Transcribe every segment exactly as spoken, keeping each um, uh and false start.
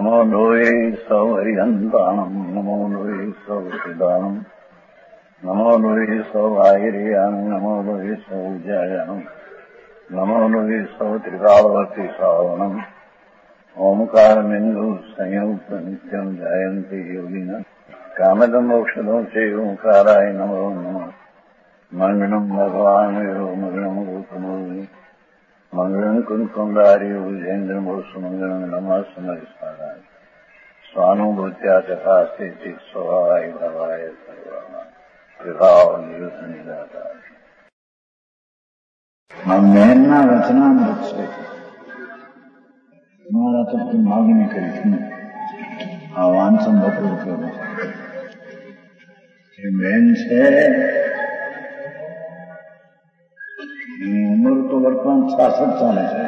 નમો લોહે સૌહરિહંતાણમ નમો લોહે સૌસિદાનમ નમો લોહે સૌઆયર્યામ નમો લોહે સૌજાયામ નમો લોહે સૌ ત્રિકાળવતી સાવનમ ઓમકારમિંદુ સંયુક્ત નિત્યમ જાયંતિ યોગિના કામદમ મોક્ષદો છે ઓંકારાય નમો નમઃ મંગળમ ભગવાન મંગળમ ગોતમોહિ મંગળમ કુંકુંડારી ઉજેન્દ્રમો સુમંગળમ નમઃ સમરિસ્મરાય સ્વાનુભૂત્યા તથા સ્થિતિ સ્વભાવાય ભવાય સર્વમાં વિભાવ નિયુદ્ધ નિરાકાર. આ મેનના વચનામૃત છે. મારા તરફથી માગણી કરી હતી આ વાંચન બપોર કરું. એ મેન છે એની ઉંમર તો વર્તમાન છાસઠ ચાલે છે.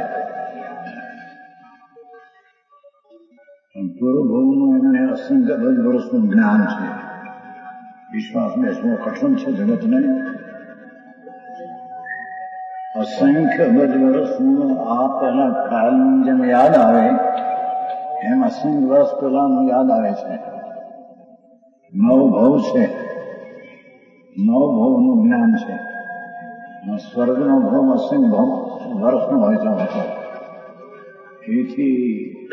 પૂર્વભવનું એમને અસંખ્ય દસ વર્ષનું જ્ઞાન છે. વિશ્વાસ બેસવો કઠણ છે જગતને. અસંખ્ય બધ વર્ષનું આ પહેલા કાલનું જેમ યાદ આવે એમ અસંખ્ય વર્ષ પહેલાનું યાદ આવે છે. નવ ભવ છે, નવ ભવનું જ્ઞાન છે. સ્વર્ગનો ભવ અસંખ્ય ભવ વર્ષનો હોય છે હતો. એથી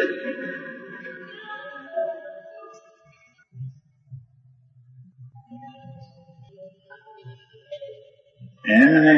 એમને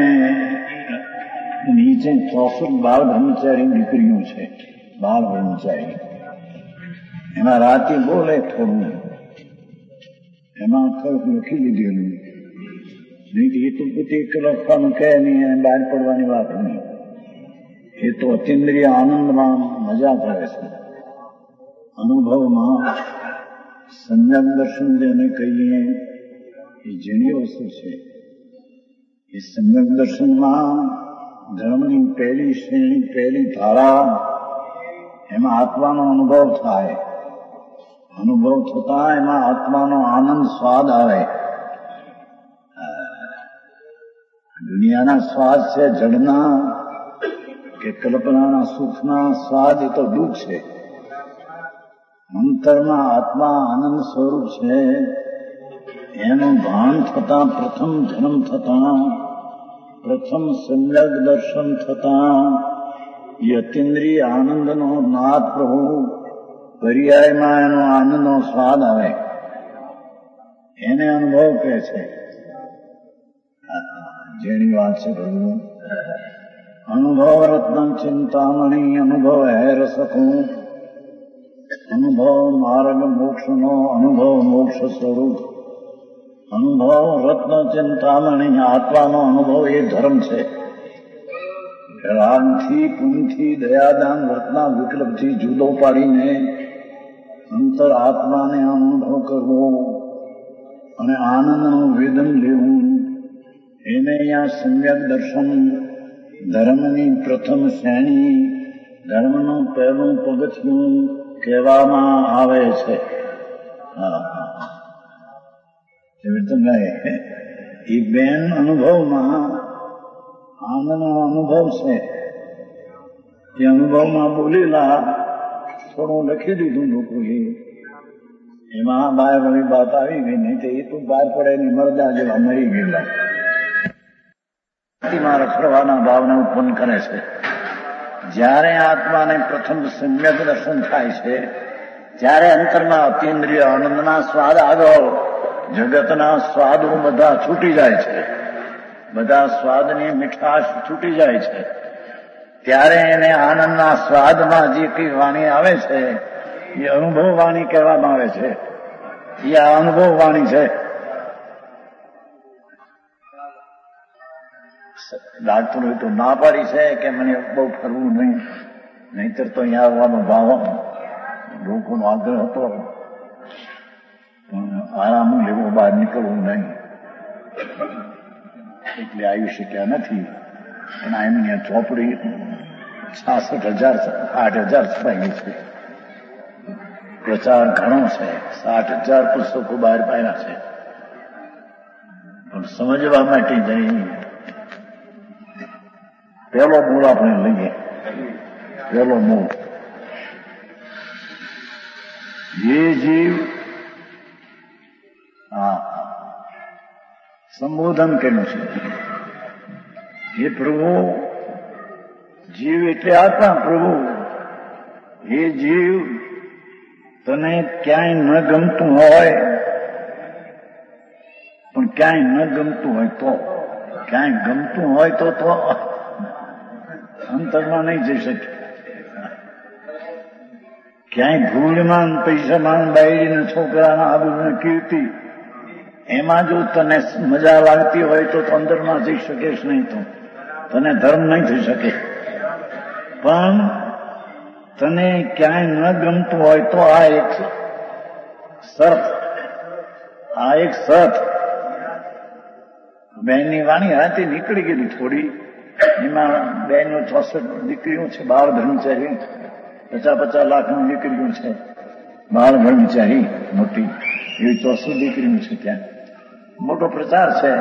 નીચે ચોસઠ બાળ બ્રહ્મચારી દીકરીઓ છે. બાળ બ્રહ્મચારી એમાં રાતે બોલે થોડું, એમાં કંઈક લખી લીધેલું. નહીં એ તો પોતે એક લખવાનું કહે નહીં અને બહાર પડવાની વાત નહીં. એ તો અતિન્દ્રિય આનંદમાં મજા કરે છે. અનુભવમાં સમ્યક દર્શન જેને કહીએ એ જેની વસ્તુ છે. એ સમ્યક દર્શનમાં ધર્મની પહેલી શ્રેણી, પહેલી ધારા, એમાં આત્માનો અનુભવ થાય. અનુભવ થતા એમાં આત્માનો આનંદ સ્વાદ આવે. દુનિયાના સ્વાદ છે જડના કે કલ્પનાના સુખના સ્વાદ, એ તો દુઃખ છે. અંતરમાં આત્મા આનંદ સ્વરૂપ છે એનું ભાન થતા, પ્રથમ ધર્મ થતા, પ્રથમ સમ્યક દર્શન થતા એ અતિન્દ્રિય આનંદનો નાદ પ્રભુ પર્યાયમાં એનો આનંદનો સ્વાદ આવે. એને અનુભવ કહે છે. જેની વાત છે પ્રભુ. અનુભવ રત્ન ચિંતામણી અનુભવ હે રસકું. અનુભવ માર્ગ મોક્ષનો અનુભવ મોક્ષ સ્વરૂપ. અનુભવ રત્ન ચિંતામણી આત્માનો અનુભવ એ ધર્મ છે. રાગથી, પુણ્યથી, દયાદાન વર્તના વિકલ્પથી જુદો પાડીને અંતર આત્માને અનુભવ કરવો અને આનંદનું વેદન લેવું, એને અહીંયા સમ્યક દર્શન, ધર્મની પ્રથમ શ્રેણી, ધર્મનું પહેલું પગથિયું કહેવામાં આવે છે. હા એ બેન અનુભવમાં આનંદનો અનુભવ છે. એ અનુભવમાં બોલેલા થોડું લખી દીધું લોકોએ. એમાં બહાર નવી વાત આવી ગઈ. નહીં તો એ તો બહાર પડે ને મરદા જેવા મરી ગયેલા રખડવાના ભાવને ઉત્પન્ન કરે છે. જ્યારે આત્માને પ્રથમ સમ્યક દર્શન થાય છે ત્યારે અંતરમાં અતિન્દ્રિય આનંદના સ્વાદ આગળ જગતના સ્વાદો બધા છૂટી જાય છે. બધા સ્વાદની મીઠાશ છૂટી જાય છે. ત્યારે એને આનંદના સ્વાદમાં જે કઈ વાણી આવે છે એ અનુભવ વાણી કહેવામાં આવે છે. એ આ અનુભવ વાણી છે. ડાક્ટરોએ તો ના પાડી છે કે મને બહુ ફરવું નહીં, નહીતર તો અહીંયા આવવાનો ભાવ લોકોનો આગ્રહ હતો. પણ આરામ લેવો, બહાર નીકળવું નહીં, એટલે આવી શક્યા નથી. એના એમની ચોપડી છાસઠ હજાર આઠ હજાર છપાયેલી છે. પ્રચાર ઘણો છે. સાઠ હજાર પુસ્તકો બહાર પાડ્યા છે. પણ સમજવા માટે જઈ પહેલો મૂળ આપણે લઈએ. પહેલો મૂળ ये जीव હા સંબોધન કર્યું છે. હે પ્રભુ, જીવ એટલે આત્મા. પ્રભુ, હે જીવ, તને ક્યાંય ન ગમતું હોય, પણ ક્યાંય ન ગમતું હોય તો ક્યાંય ગમતું હોય તો તો અંતરમાં નહીં જઈ શકે. ક્યાંય ભૂલમાં પૈસામાં બાયડીને છોકરાના આબરૂને કીર્તિ એમાં જો તને મજા લાગતી હોય તો અંદરમાં જઈ શકીશ નહીં, તો તને ધર્મ નહીં થઈ શકે. પણ તને ક્યાંય ન ગમતું હોય તો આ એક શરત, આ એક શરત. બહેનની વાણી હાથી નીકળી ગયેલી થોડી, એમાં બહેનો ચોસઠ દીકરીઓ છે, બાળ બ્રહ્મચારી, પચાસ પચાસ લાખની દીકરીઓ છે, બાળ બ્રહ્મચારી મોટી એવી ચોસઠ દીકરીઓ છે. ત્યાં મોટો પ્રચાર છે.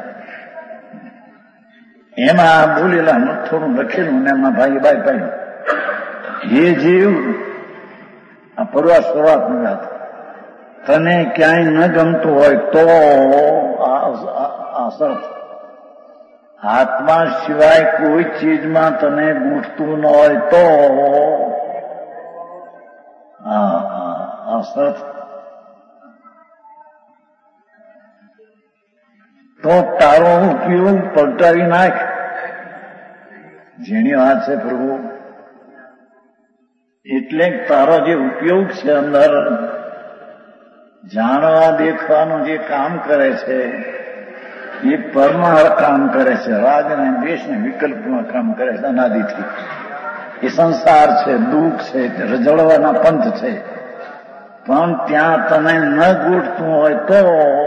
એમાં બોલેલા થોડું લખેલું ને એમાં ભાઈ બાઈ પાડ્યું. હે જીવ, આ પરવા શરૂઆતની વાત, તને ક્યાંય ન ગમતું હોય તો આ શરત, આત્મા સિવાય કોઈ ચીજમાં તને ગૂંઠતું ન હોય તો આ શરત, તો તારો ઉપયોગ પલટાવી નાખ. જેની વાત છે પ્રભુ, એટલે તારો જે ઉપયોગ છે અંદર જાણવા દેખવાનું જે કામ કરે છે એ પરમાર કામ કરે છે, રાગ અને દ્વેષ ને વિકલ્પમાં કામ કરે છે અનાદિથી. એ સંસાર છે, દુઃખ છે, રજળવાના પંથ છે. પણ ત્યાં તને ન ગૂંઠતું હોય તો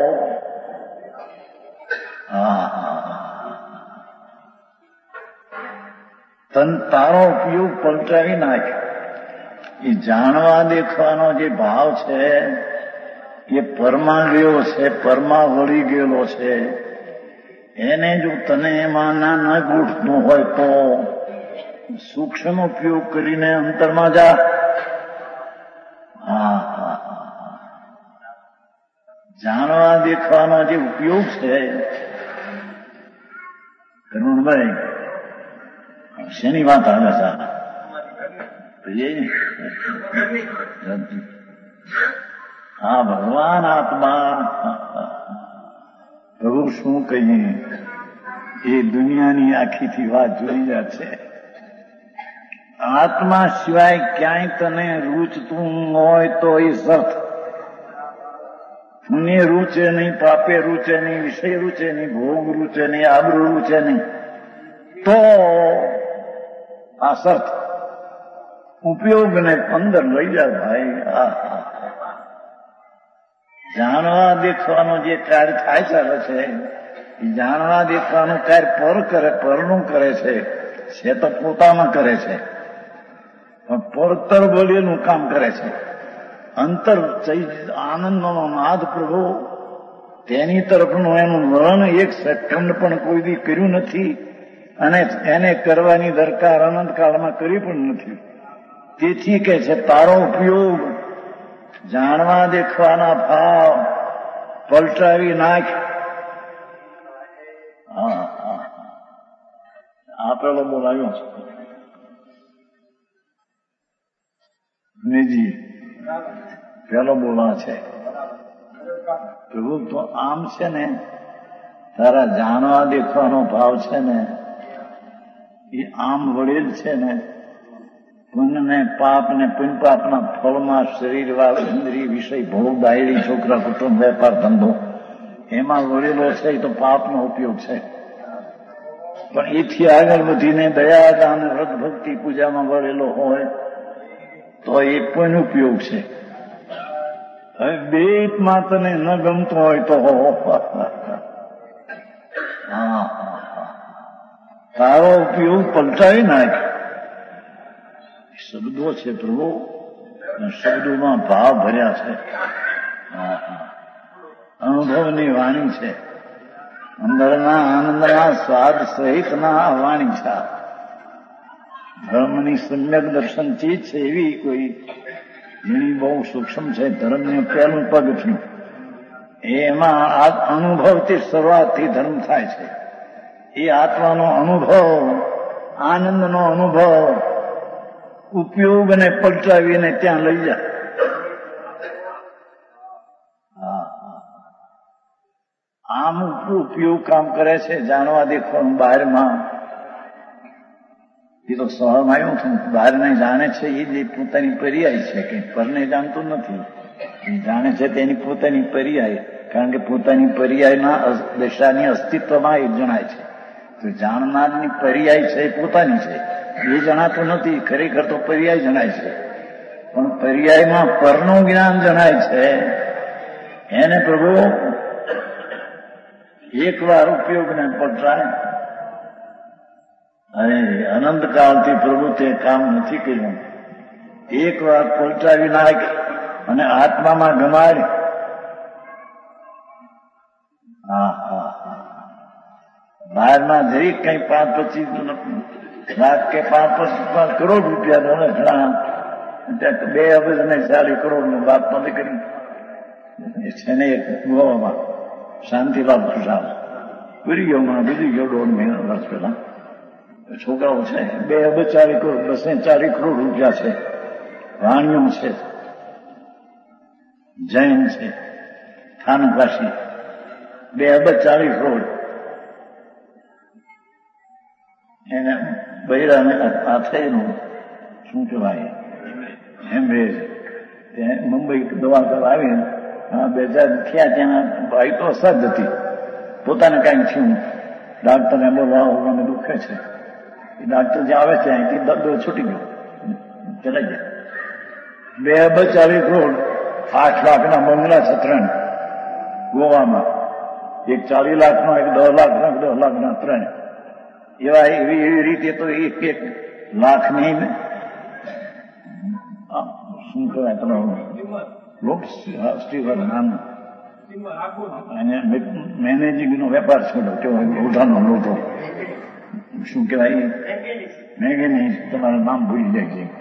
તન તારો ઉપયોગ પલટાવી નાખ. એ જાણવા દેખવાનો જે ભાવ છે એ પરમાં ગયો છે, પરમાં વળી ગયેલો છે. એને જો તને એમાં ના ન ગૂંઠતું હોય તો સૂક્ષ્મ ઉપયોગ કરીને અંતરમાં જા. હા હા જાણવા દેખવાનો જે ઉપયોગ છે. કરુણભાઈ, શેની વાત આવે છે? હા, ભગવાન આત્મા. પ્રભુ શું કહીએ, એ દુનિયાની આખીથી વાત જોઈ જાય છે. આત્મા સિવાય ક્યાંય તને રૂચતું હોય તો એ સત. પુણ્ય રૂચે નહીં, પાપે રૂચે નહીં, વિષય રૂચે નહીં, ભોગ રૂચે નહીં, આબરૂ રૂચે નહીં, તો આ સત ઉપયોગને અંદર લઈ જાય ભાઈ. જાણવા દેખવાનો જે કાર્ય થાય ચાલે છે એ જાણવા દેખવાનું કાર્ય પર કરે, પરનું કરે છે, છે તો પોતામાં કરે છે, પણ પરતર બોલીનું કામ કરે છે. અંતર આનંદનો નાદ પ્રભુ, તેની તરફનું એનું વર્ણન એક સેકન્ડ પણ કોઈ દી કર્યું નથી અને એને કરવાની દરકાર અનંતકાળમાં કરી પણ નથી. તેથી કે છે તારો ઉપયોગ જાણવા દેખવાના ભાવ પલટાવી નાખ. હા હા આ પેલો બોલાવ્યો છે નિજી, પેલો બોલા છે પ્રભુ. તો આમ છે ને, તારા જાણવા દેખવાનો ભાવ છે ને એ આમ વળેલ છે ને પુણ્ય ને પાપ ને પુણ્ય પાપના ફળમાં શરીર વાળ ઇન્દ્રિય વિષય ભોગ બાયડી છોકરા કુટુંબ વેપાર ધંધો એમાં વળેલો છે. એ તો પાપનો ઉપયોગ છે. પણ એથી આગળ વધીને દયા દાન વ્રત ભક્તિ પૂજામાં વળેલો હોય તો એ પણ ઉપયોગ છે. હવે બેટમાં તને ન ગમતું હોય તો હા તારો ઉપયોગ પલટાવી નાખ. શબ્દો છે પ્રભુ, શબ્દોમાં ભાવ ભર્યા છે. અનુભવની વાણી છે, અંદરના આનંદના સ્વાદ સહિતના વાણી છે. ધર્મની સમ્યક દર્શન ચીજ છે એવી કોઈ જેની બહુ સૂક્ષ્મ છે, ધર્મનું પહેલું પગથિયું. એમાં આ અનુભવથી શરૂઆતથી ધર્મ થાય છે. એ આત્માનો અનુભવ, આનંદનો અનુભવ ઉપયોગને પલટાવીને ત્યાં લઈ જાય. આમ ઉપયોગ કામ કરે છે. જાણવા દેખો બહારમાં એ તો સ્વભાવમાં આવ્યું છું. બહારને જાણે છે એ જે પોતાની પર્યાય છે, કે પરને જાણતું નથી. એ જાણે છે તેની પોતાની પર્યાય, કારણ કે પોતાની પર્યાયના દશાની અસ્તિત્વમાં એ જણાય છે. તો જાણનારની પર્યાય છે એ પોતાની છે, એ જણાતું નથી. ખરેખર તો પર્યાય જણાય છે, પણ પર્યાયમાં પરનું જ્ઞાન જણાય છે. એને પ્રભુ એક વાર ઉપયોગને પલટાય. અરે અનંતકાળથી પ્રભુ તે કામ નથી કર્યું. એક વાર પલટાવી નાખ અને આત્મામાં ગમાડ. હા હા હા બહારના દરેક કઈ પાંચ પચીસ લાખ કે પાંચ પચીસ કરોડ રૂપિયા ઘણા બે અબજ ને ચાલીસ કરોડ નું વાત નથી કરી છે ને. એક ગોવામાં શાંતિલાલ ખુશાલ પુરીઓમાં બીજી ગયો દોઢ મહિના વર્ષ પહેલા છોકરાઓ છે. બે અબજ ચાલીસ કરોડ બસે ચાલીસ કરોડ રૂપિયા છે. વાણીઓ છે, જૈન છે, થાનકાશી, બે અબજ ચાલીસ કરોડ. એને બૈરાને થયેલું શું કહેવાય હેમરેજ, મુંબઈ દવા કરવા આવીને બે હજાર થયા. ત્યાં ભાઈ તો અસર હતી, પોતાને કાંઈ થયું. ડાક્ટરને બોલવા મને દુખે છે. એ ડાક્ટર જે આવે છે અહીંથી દર્દ છૂટી ગયો, ચલાઈ જાય. બે અબજ ચાલીસ કરોડ, આઠ લાખના બંગલા છે ત્રણ ગોવામાં. એક ચાલીસ લાખનો, એક દસ લાખનો, એક દસ લાખના ત્રણ. એવા એવી એવી રીતે તો એક એક લાખની શું કહેવાય તમારું લોક સ્ટીવર નામ મેનેજિંગ નો વેપાર છોડો કેવો ઉધાનો નહોતો. શું કહેવાય મેગેની, તમારું નામ ભૂલી જાય છે.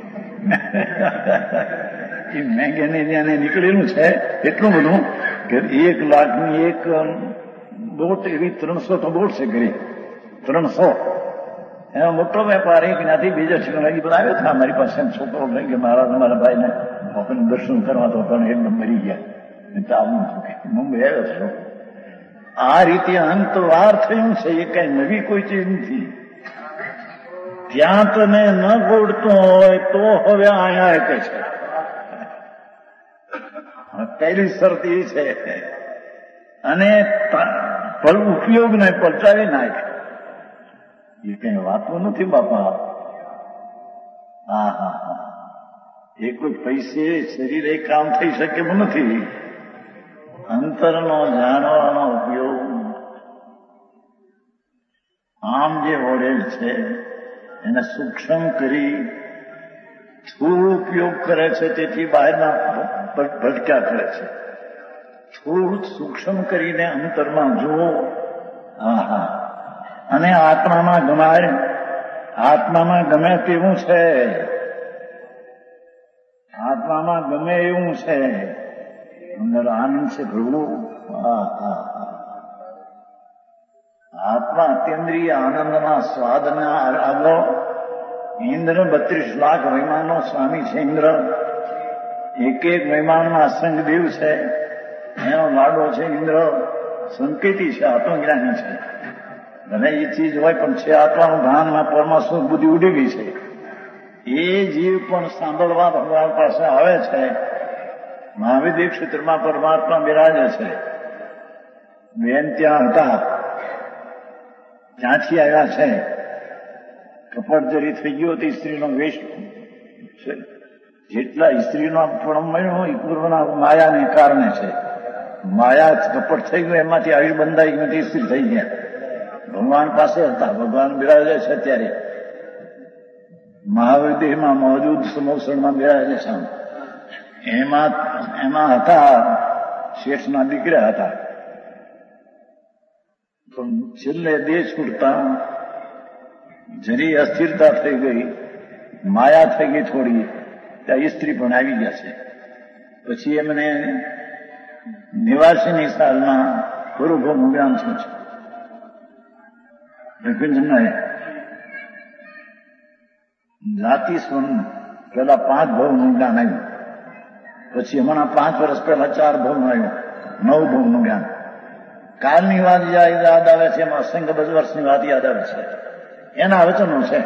એ મેગેની એને નીકળેલું છે એટલું બધું કે એક લાખની એક બોટ એવી ત્રણસો તો બોટ છે કરી ત્રણસો. એનો મોટો વેપાર એક ત્યાંથી બીજા ઠેકાણે બધા આવ્યો હતા મારી પાસે. છોકરો લઈ ગયા મારા મારા ભાઈને આપણને દર્શન કરવા તો પણ એકદમ મરી ગયા. મુંબઈ આવ્યો છો. આ રીતે અંતવાર થયું છે. એ કઈ નવી કોઈ ચીજ નથી. ત્યાં તને ન ગોળતું હોય તો હવે અહીંયા કે છે. પહેલી શરત એ છે. અને ઉપયોગને પલટાવી નાખ. એ કઈ વાતો નથી બાપા. હા હા હા એ કોઈ પૈસે શરીરે કામ થઈ શકે એમ નથી. અંતરનો જાણવાનો ઉપયોગ આમ જે વડેલ છે એને સૂક્ષ્મ કરી સ્થૂળ ઉપયોગ કરે છે. તેથી બહારના ભટક્યા કરે છે. સ્થૂળ સૂક્ષ્મ કરીને અંતરમાં જુઓ. હા હા અને આત્મામાં ગમાય. આત્મામાં ગમે તેવું છે. આત્મામાં ગમે એવું છે. અંદર આનંદ છે પ્રભુ. આત્મા અત્યેન્દ્રિય આનંદના સ્વાદના આગળ ઇન્દ્ર બત્રીસ લાખ મહિમાનો સ્વામી છે. ઇન્દ્ર એક એક મહિમાનના સંગદેવ છે. એનો લાડો છે. ઇન્દ્ર સંકેતી છે, આત્મજ્ઞાની છે. ભલે એ ચીજ હોય પણ છે આત્માનું ભાનમાં પરમાત્મા બુદ્ધિ ઉડી ગઈ છે. એ જીવ પણ સાંભળવા ભગવાન પાસે આવે છે. મહાવિદ્ય ક્ષેત્રમાં પરમાત્મા બિરાજે છે. બેન ત્યાં હતા, ત્યાંથી આવ્યા છે. કપટજરી થઈ ગયો હતી. સ્ત્રીનો વેશ જેટલા સ્ત્રીનો પણ મળ્યો એ પૂર્વના માયાને કારણે છે. માયા કપટ થઈ ગયું, એમાંથી આવી બંધાઈ ગઈ, સ્ત્રી થઈ ગયા. ભગવાન પાસે હતા. ભગવાન બિરાજે છે ત્યારે મહાવિદ્યમાં મોજૂદ સમોસણમાં બિરાજે છે. એમાં એમાં હતા શેઠના દીકરા હતા. પણ છેલ્લે દેહ છૂટતા જરી અસ્થિરતા થઈ ગઈ, માયા થઈ ગઈ થોડી. ત્યાં સ્ત્રી પણ આવી ગયા છે. પછી એમને નેવાસીની સાલમાં પૂર્વભૌમનું જ્ઞાન શું છે જાતિ સ્વન પેલા પાંચ ભાવનું જ્ઞાન આવ્યું. પછી હમણાં પાંચ વર્ષ પહેલા ચાર ભાવનું આવ્યું, નવ ભાવનું જ્ઞાન. કાલની વાત યાદ આવે છે, એમાં અસંખ્ય દસ વર્ષની વાત યાદ આવે છે. એના વચનો છે.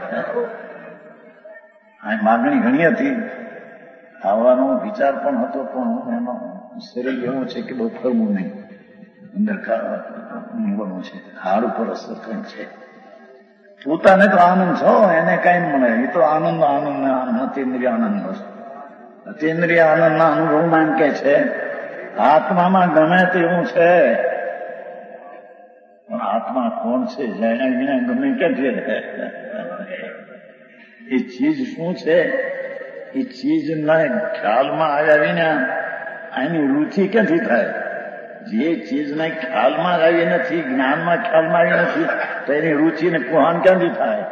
આ માગણી ઘણી હતી, આવવાનો વિચાર પણ હતો, પણ એનો શરીર એવું છે કે બહુ ફરવું નહીં, અંદર બનવું છે, હાડ ઉપર અસર કઈ છે. પોતાને તો આનંદ છો, એને કઈ મળે, એ તો આનંદ આનંદ અતિન્દ્રિય આનંદ હશે. અતિન્દ્રિય આનંદના અનુભવમાં એમ કે છે આત્મામાં ગમે તેવું છે, પણ આત્મા કોણ છે જાણ્યા વિના ગમે ક્યાંથી રહે? એ ચીજ શું છે? એ ચીજના ખ્યાલમાં આવ્યા વિના આની રુચિ ક્યાંથી થાય? જે ચીજના ખ્યાલમાં આવી નથી, જ્ઞાનમાં ખ્યાલમાં આવી નથી, તો એની રુચિને કુહાન ક્યાંથી થાય?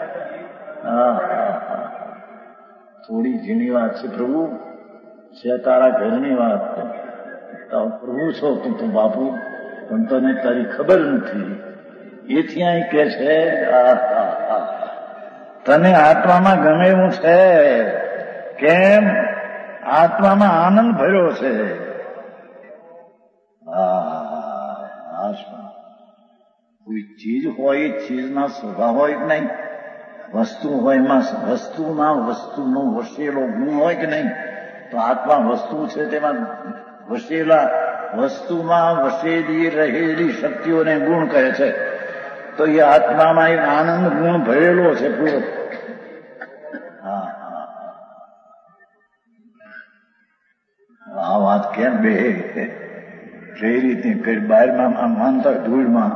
થોડી ઝીણી વાત છે પ્રભુ, છે તારા ઘરની વાત. પ્રભુ છો તું તો બાપુ, પણ તને તારી ખબર નથી. એથી અહીં કે છે તને આત્મામાં ગમે એવું છે. કેમ? આત્મામાં આનંદ ભર્યો છે. કોઈ ચીજ હોય, ચીજના સ્વભાવ હોય કે નહીં, વસ્તુ હોય એમાં વસ્તુમાં વસ્તુનો વસેલો ગુણ હોય કે નહીં, તો આત્મા વસ્તુ છે તેમાં વસેલા વસ્તુમાં વસેલી રહેલી શક્તિઓને ગુણ કહે છે. તો એ આત્મામાં એક આનંદ ગુણ ભરેલો છે પૂરો. હા હા આ વાત કેમ બે કઈ રીતે કરી? બહારમાં માનતા ધૂળમાં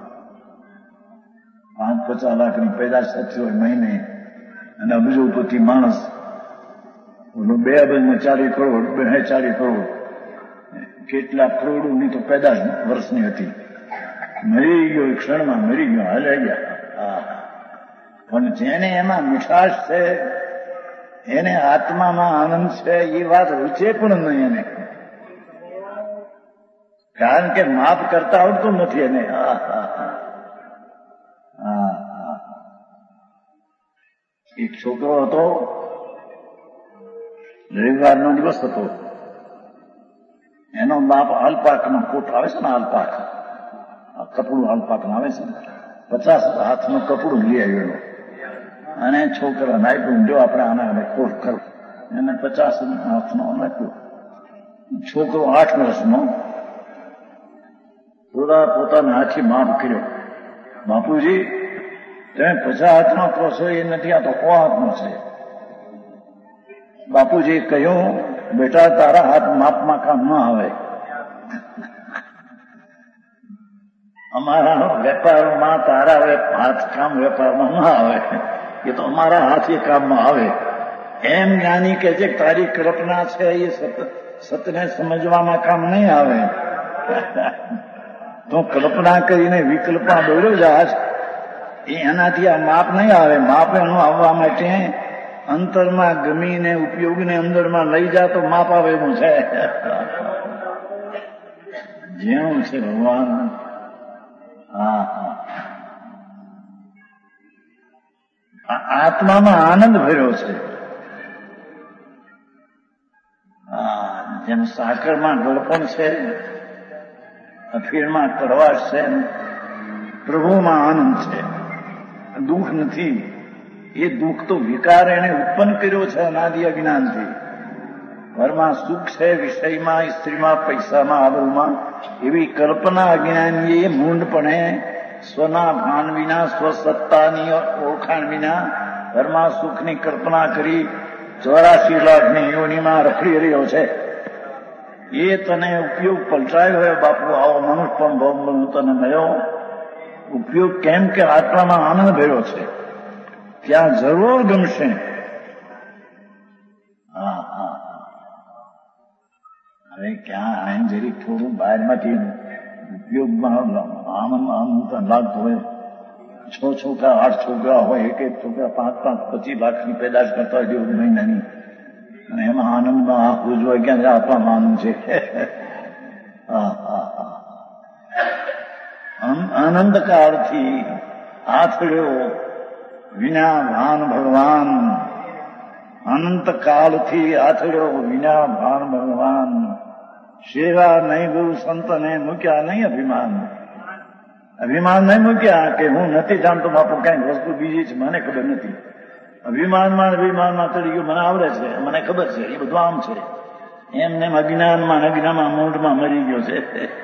પાંચ પચાસ લાખની પેદાશ થતી હોય મહિને, અને અબજોપતિ માણસ બે અબજમાં ચાલીસ કરોડ બે ચાલીસ કરોડ કેટલા કરોડોની તો પેદાશ વર્ષની હતી. મરી ગયો ક્ષણમાં, મરી ગયો, હાલે ગયા. પણ જેને એમાં મીઠાશ છે, એને આત્મામાં આનંદ છે, એ વાત રૂચે પણ નહીં એને, કારણ કે માપ કરતા આવડતું નથી એને. હા હા હા હા એક છોકરો હતો, રવિવારનો દિવસ હતો, એનો બાપ આલપાકનો કોટ આવે છે ને, આલપાક કપડું આલપાક આવે છે ને, પચાસ હાથનું કપડું લઈ આવ્યો અને છોકરાને આપ્યું, જો આપણે આના કોટ કરો. એને પચાસ હાથનો આપ્યું. છોકરો આઠ વર્ષનો પૂરા પોતાના હાથી માપ કર્યો. બાપુજી તમે પચાસ હાથનો કહો છો એ નથી, આ તો સો હાથનો છે. બાપુજી કહ્યું, બેટા તારા હાથ માપમાં કામ ન આવે. અમારા વેપારમાં તારા હાથ કામ વેપારમાં ન આવે, એ તો અમારા હાથ એ કામમાં આવે. એમ જ્ઞાની કે છે તારી કલ્પના છે એ સત સતને સમજવામાં કામ નહીં આવે. તો કલ્પના કરીને વિકલ્પમાં દોડ્યો જાશ, એ એનાથી આ માપ નહીં આવે. માપ એનું આવવા માટે અંતરમાં ગમીને ઉપયોગને અંદરમાં લઈ જા તો માપ આવે એવું છે. જેવું છે ભગવાન. હા હા આત્મામાં આનંદ ભર્યો છે. હા જેમ સાકરમાં ગળપણ છે, અફીણમાં કડવાશ છે, પ્રભુમાં આનંદ છે, દુઃખ નથી. એ દુઃખ તો વિકાર એને ઉત્પન્ન કર્યો છે અનાદિ અજ્ઞાનથી. ઘરમાં સુખ છે, વિષયમાં, સ્ત્રીમાં, પૈસામાં, આબરૂમાં, એવી કલ્પના અજ્ઞાનીએ મૂંડપણે સ્વના ભાન વિના, સ્વસત્તાની ઓળખાણ વિના ઘરમાં સુખની કલ્પના કરી ચોરાશી લાખની યોનિમાં રખડી રહ્યો છે. એ તને ઉપયોગ પલટાયો હોય બાપુ, આવો મનુષ્ય પણ ભોગ તને મળ્યો. ઉપયોગ કેમ કે આત્મામાં આનંદ ભર્યો છે, ત્યાં જરૂર ગમશે. હા હા હવે ક્યાં આમ જરી થોડું બહારમાંથી ઉપયોગમાં આનંદ આનંદ લાગતો હોય. છ છોકરા આઠ છોકરા હોય, એક એક છોકરા પાંચ પાંચ પચીસ લાખની પેદાશ કરતા હોય મહિનાની, અને એમાં આનંદમાં આંખ ઉજવાય ક્યાં જ આપવામાં આનંદ છે. આનંદ કાળથી આથડ્યો વિના ભાન ભગવાન, અનંત કાળથી આથડ્યો વિના ભાન ભગવાન, સેવા નહીં ગુરુ સંતને મૂક્યા નહીં અભિમાન. અભિમાન નહીં મૂક્યા કે હું નથી જાણતો બાપુ કઈક વસ્તુ બીજી છે મને ખબર નથી. અભિમાનમાં અભિમાનમાં ચડી ગયું મને આવડે છે મને ખબર છે એ બધું આમ છે એમને અજ્ઞાનમાં અજ્ઞાનમાં મૂંઢમાં મરી ગયો છે.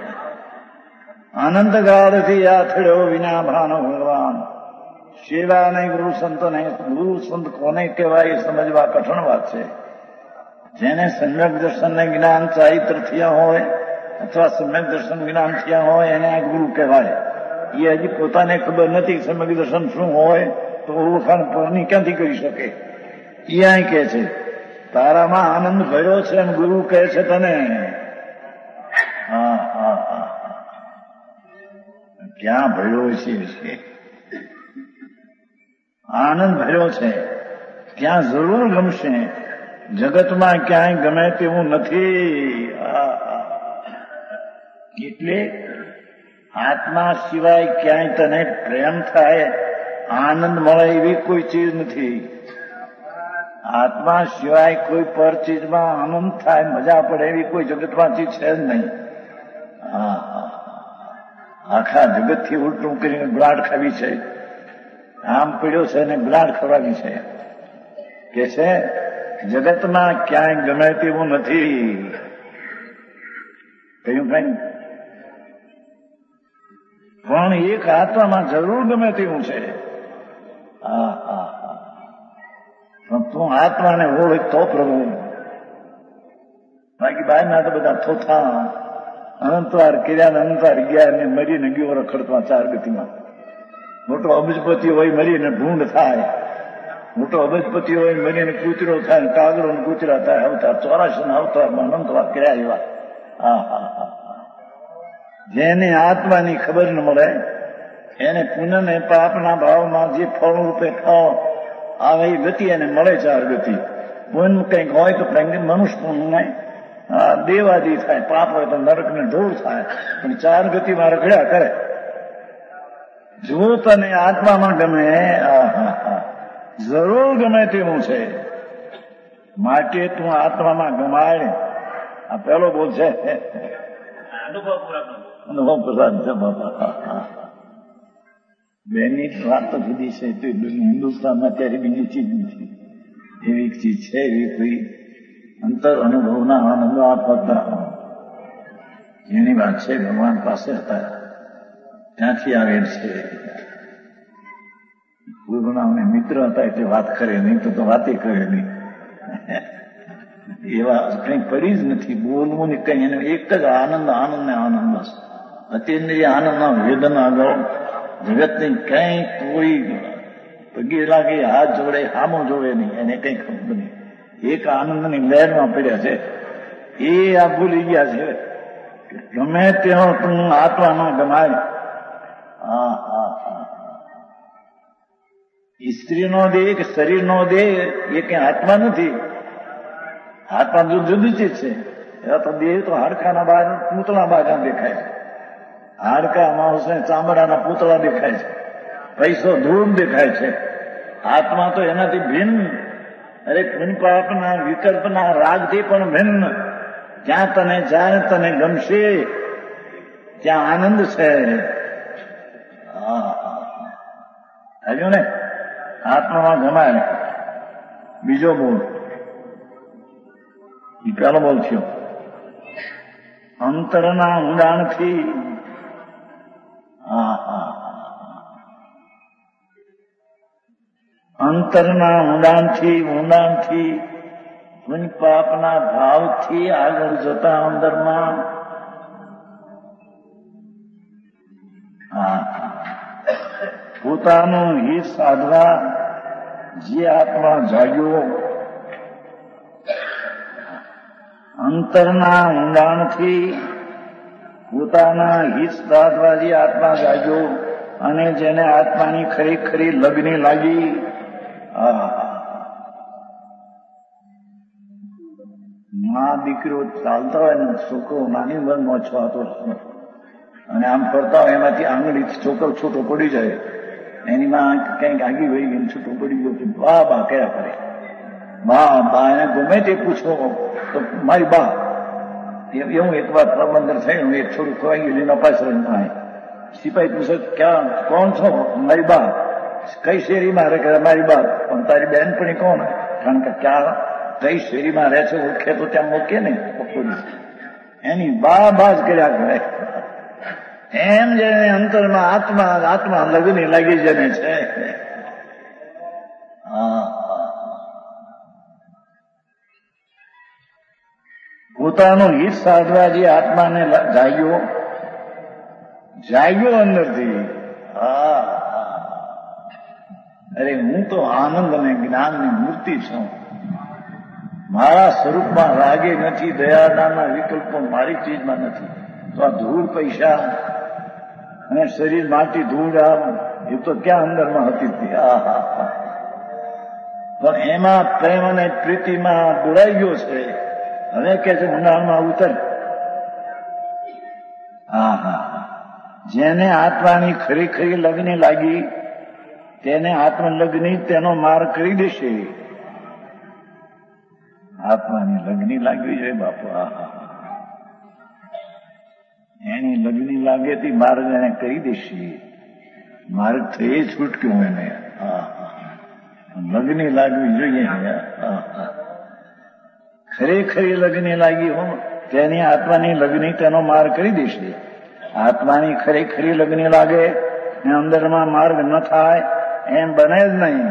અનંત કાળથી આથડ્યો વિના ભાનો ભગવાન, સેવા નહીં ગુરુ સંતો નહીં. ગુરુ સંત કોને કહેવાય એ સમજવા કઠણ વાત છે. જેને સમ્યક દર્શન ને જ્ઞાન ચારિત્ર થયા હોય અથવા સમ્યક દર્શન જ્ઞાન થયા હોય એને આ ગુરુ કહેવાય. એ હજી પોતાને ખબર નથી સમ્યક દર્શન શું હોય તો ઓળખાણ પૂર્ણી ક્યાંથી કરી શકે. એ અહીં કહે છે તારામાં આનંદ ભર્યો છે એમ ગુરુ કહે છે તને. હા હા હા ક્યાં ભર્યો છે? આનંદ ભર્યો છે ત્યાં જરૂર ગમશે. જગતમાં ક્યાંય ગમે તેવું નથી. એટલે આત્મા સિવાય ક્યાંય તને પ્રેમ થાય આનંદ મળે એવી કોઈ ચીજ નથી. આત્મા સિવાય કોઈ પર ચીજમાં આનંદ થાય મજા પડે એવી કોઈ જગતમાં ચીજ છે જ નહીં. હા આખા જગતથી ઉલટું કરીને ગુલાડ ખાવી છે. આમ પીડ્યો છે ને ગુલાડ ખવડાવી છે. કે છે જગતમાં ક્યાંય ગમે તેવું નથી. કહ્યું કઈ પણ એક આત્મામાં જરૂર ગમે તેવું છે. હા હા હા પણ તું આત્માને ઓળખ તો પ્રભુ. બાકી બહારના તો બધા થોથા અનંતવાર કર્યા અનંતવાર ગયા ને મરીને ગયો રખડતા ચાર ગતિમાં. મોટો અબજપતિ હોય મરીને ભૂંડ થાય, મોટો અબજપતિ હોય મરીને કૂતરો થાય, કાગડો ને કૂતરા થાય. અવતાર ચોરાશી ના અવતારમાં અનંતવાર કર્યા એવા. હા હા હા જેને આત્માની ખબર ન મળે એને પુણ્ય ને પાપના ભાવમાં જે ફળ રૂપે ફળ આવે એ ગતિ એને મળે. ચાર ગતિ પુણ્ય કંઈક હોય તો મનુષ્ય પુણ્ય દેવાદી થાય, પાપ હોય તો નરક ને ઢોળ થાય. પણ ચાર ગતિમાં રખડ્યા કરે. જો તને આત્મામાં ગમે જરૂર ગમે તેવું છે માટે તું આત્મામાં ગમાય. આ પેલો બોલ છે અનુભવ પ્રસાદ છે બાપા. બેની વાત તો જુદી છે તો હિન્દુસ્તાનમાં અત્યારે બીજી ચીજ નથી. એવી ચીજ છે એવી કોઈ અંતર અનુભવના આનંદ આપતા જેની વાત છે ભગવાન પાસે હતા ત્યાંથી આવેલ છે. કોઈ પણ અમને મિત્ર હતા એટલે વાત કરે નહીં તો તો વાતે કરે નહીં. એવા કઈ પડી જ નથી બોલવું ને કઈ. એને એક જ આનંદ આનંદ ને આનંદ બસ. અતિન્દ્રિય આનંદના વેદના આગળ જગતની કઈ કોઈ પગે લાગે હાથ જોડે હામો જોવે નહીં એને કઈ ખબર નહીં. એક આનંદની લહેરમાં પડ્યા છે. એ આ ભૂલી ગયા છે ગમે તેનો તું આત્મામાં ગમાય. હા હા હા સ્ત્રીનો દેહ કે શરીરનો દેહ એ કઈ આત્મા નથી. આત્મા જુદી ચીજ છે. એવા તો દેહ તો હાડકાના બહાર પૂતળા બાજા દેખાય છે. હાડકા માણસને ચામડાના પૂતળા દેખાય છે. પૈસો ધૂળ દેખાય છે. આત્મા તો એનાથી ભિન્ન. અરે પુણ્યપાપના વિકલ્પના રાગથી પણ ભિન્ન. જ્યાં તને જ્યારે તને ગમશે ત્યાં આનંદ છે. હજુ ને આત્મામાં ગમાય. બીજો બોલ એ પેલો બોલ થયો અંતરના ઊંડાણથી. હા હા અંતરના ઊંડાણથી ઊંડાણથી પુણ્ય પાપના ભાવથી આગળ જતા અંદરમાં પોતાનું હિત સાધવા જે આત્મા જાગ્યો અંતરના ઊંડાણથી પોતાના હિત સાધવા જે આત્મા જાગ્યો અને જેને આત્માની ખરી ખરી લગ્ની લાગી માં દીકરો ચાલતા હોય ને છોકરો નાની ઉંમરમાં છ હતો અને આમ ફરતા હોય એમાંથી આંગળી છોકરો છૂટો પડી જાય, એની માં કંઈક આગી વહી ગઈ છૂટો પડી ગયો તો બા બા કયા કરે. બા બા એને ગમે તે પૂછો તો મારી બા. એવું એક વાર પ્રબંધર થયું, એક છોડું ખોવાઈ ગયું એના પાછળ થાય. સિપાહી પૂછે ક્યાં કોણ છો? મારી બા. કઈ શેરીમાં રહે? કે મારી બા. પણ તારી બેનપણી કોણ? કારણ કે ક્યાં કઈ શેરીમાં રહે છે ઓળખે તો ત્યાં મૂકે ને એની બા બા જ કર્યા કરે. એમ જેને અંતરમાં આત્મા આત્મા લગ્ન લાગી જને છે. હા, પોતાનું હિત સાધવા જે આત્માને જાગ્યો જાગ્યો અંદરથી. હા, અરે હું તો આનંદ અને જ્ઞાનની મૂર્તિ છું. મારા સ્વરૂપમાં રાગે નથી, દયાદાનના વિકલ્પો મારી ચીજમાં નથી. તો આ ધૂળ પૈસા અને શરીર માટી ધૂળ એ તો ક્યાં અંદરમાં હતી. પણ એમાં પ્રેમ અને પ્રીતિમાં બોલાઈ ગયો છે. હવે કે છે ઊંડાણમાં ઉતર. હા હા, જેને આત્માની ખરી ખરી લગ્ની લાગી તેને આત્મલગ્ની તેનો માર્ગ કરી દેશે. આત્માની લગ્ની લાગવી જોઈએ બાપુ. હા હા, એની લગ્ની લાગે તે માર્ગ એને કરી દેશે. માર્ગ થઈ છૂટક્યો એને. હા હા, લગ્ની લાગવી જોઈએ. હા હા, ખરેખરી લગ્ની લાગી હો તેની આત્માની લગ્ની તેનો માર્ગ કરી દેશે. આત્માની ખરેખરી લગ્ની લાગે ને અંદરમાં માર્ગ ન થાય એમ બને જ નહીં.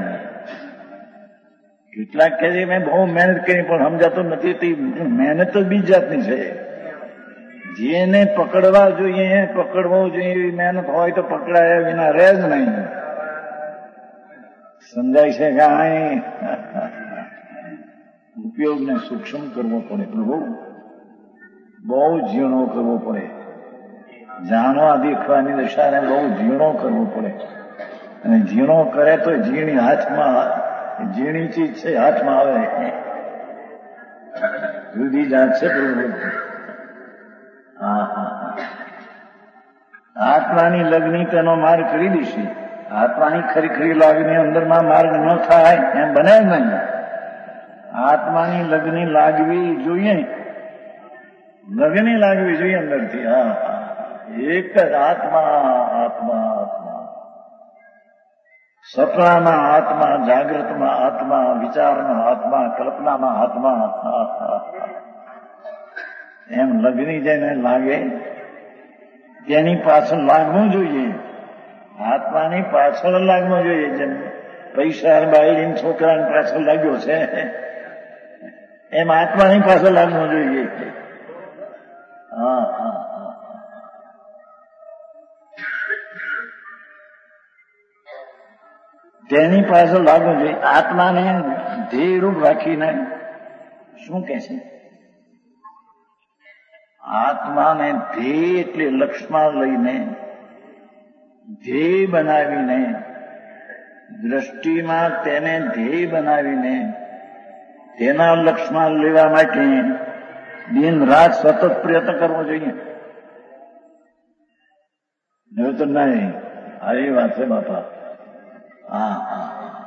કેટલાક કહે છે મેં બહુ મહેનત કરી પણ સમજાતો નથી. તે મહેનત તો બીજ જાતની છે. જેને પકડવા જોઈએ પકડવો જોઈએ એવી મહેનત હોય તો પકડાયા વિના રહે જ નહીં. સમજાય છે કે અહીં ઉપયોગને સૂક્ષ્મ કરવો પડે. પ્રભુ બહુ ઝીણો કરવો પડે. જાણવા દેખવાની દશાને બહુ ઝીણો કરવો પડે. અને ઝીણો કરે તો ઝીણી હાથમાં ઝીણી ચીજ છે હાથમાં આવે. જુદી જાત છે પ્રભુ. હા હા, આત્માની લગ્ની તેનો માર્ગ કરી દેશે. આત્માની ખરી ખરી લાગણી અંદરમાં માર્ગ ન થાય એમ બને જ નહીં. આત્માની લગ્ની લાગવી જોઈએ. લગ્ની લાગવી જોઈએ અંદરથી. હા હા, એક જ આત્મા આત્મા આત્મા. સપનામાં આત્મા, જાગ્રતમાં આત્મા, વિચારમાં આત્મા, કલ્પનામાં આત્મા. એમ લગ્ની જેને લાગે તેની પાછળ લાગવું જોઈએ. આત્માની પાછળ લાગવું જોઈએ. જેમ પૈસા બાયડીને છોકરાની પાછળ લાગ્યો છે એમ આત્માની પાછળ લાગવું જોઈએ. હા હા, તેની પાછળ લાગવું જોઈએ. આત્માને ધ્યેયરૂપ રાખીને શું કે છે? આત્માને ધ્યેય એટલે લક્ષ્યમાં લઈને ધ્યેય બનાવીને દ્રષ્ટિમાં તેને ધ્યેય બનાવીને તેના લક્ષ્યમાં લેવા માટે દિન રાત સતત પ્રયત્ન કરવો જોઈએ. એવું તો નહીં. આવી વાત છે બાપા. હા હા,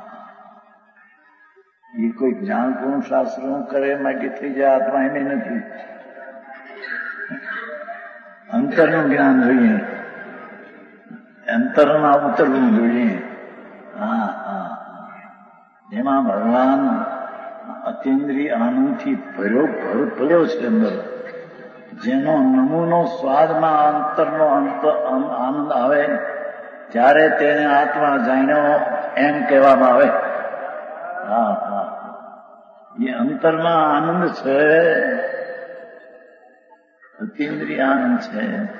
એ કોઈ જાણતું શાસ્ત્ર કરે માટે થઈ જાય આત્મા એને નથી. અંતરનું જ્ઞાન જોઈએ. અંતરમાં ઉતરવું જોઈએ. હા હા, એમાં ભગવાન અતિન્દ્રિય આનંદથી ભર્યો ભર ભર્યો છે અંદર. જેનો નમૂનો સ્વાદમાં અંતરનો આનંદ આવે ત્યારે તેને આત્મા જાણ્યો એમ કહેવામાં આવે. હા હા, એ અંતરમાં આનંદ છે, અતિન્દ્રિય આનંદ છે.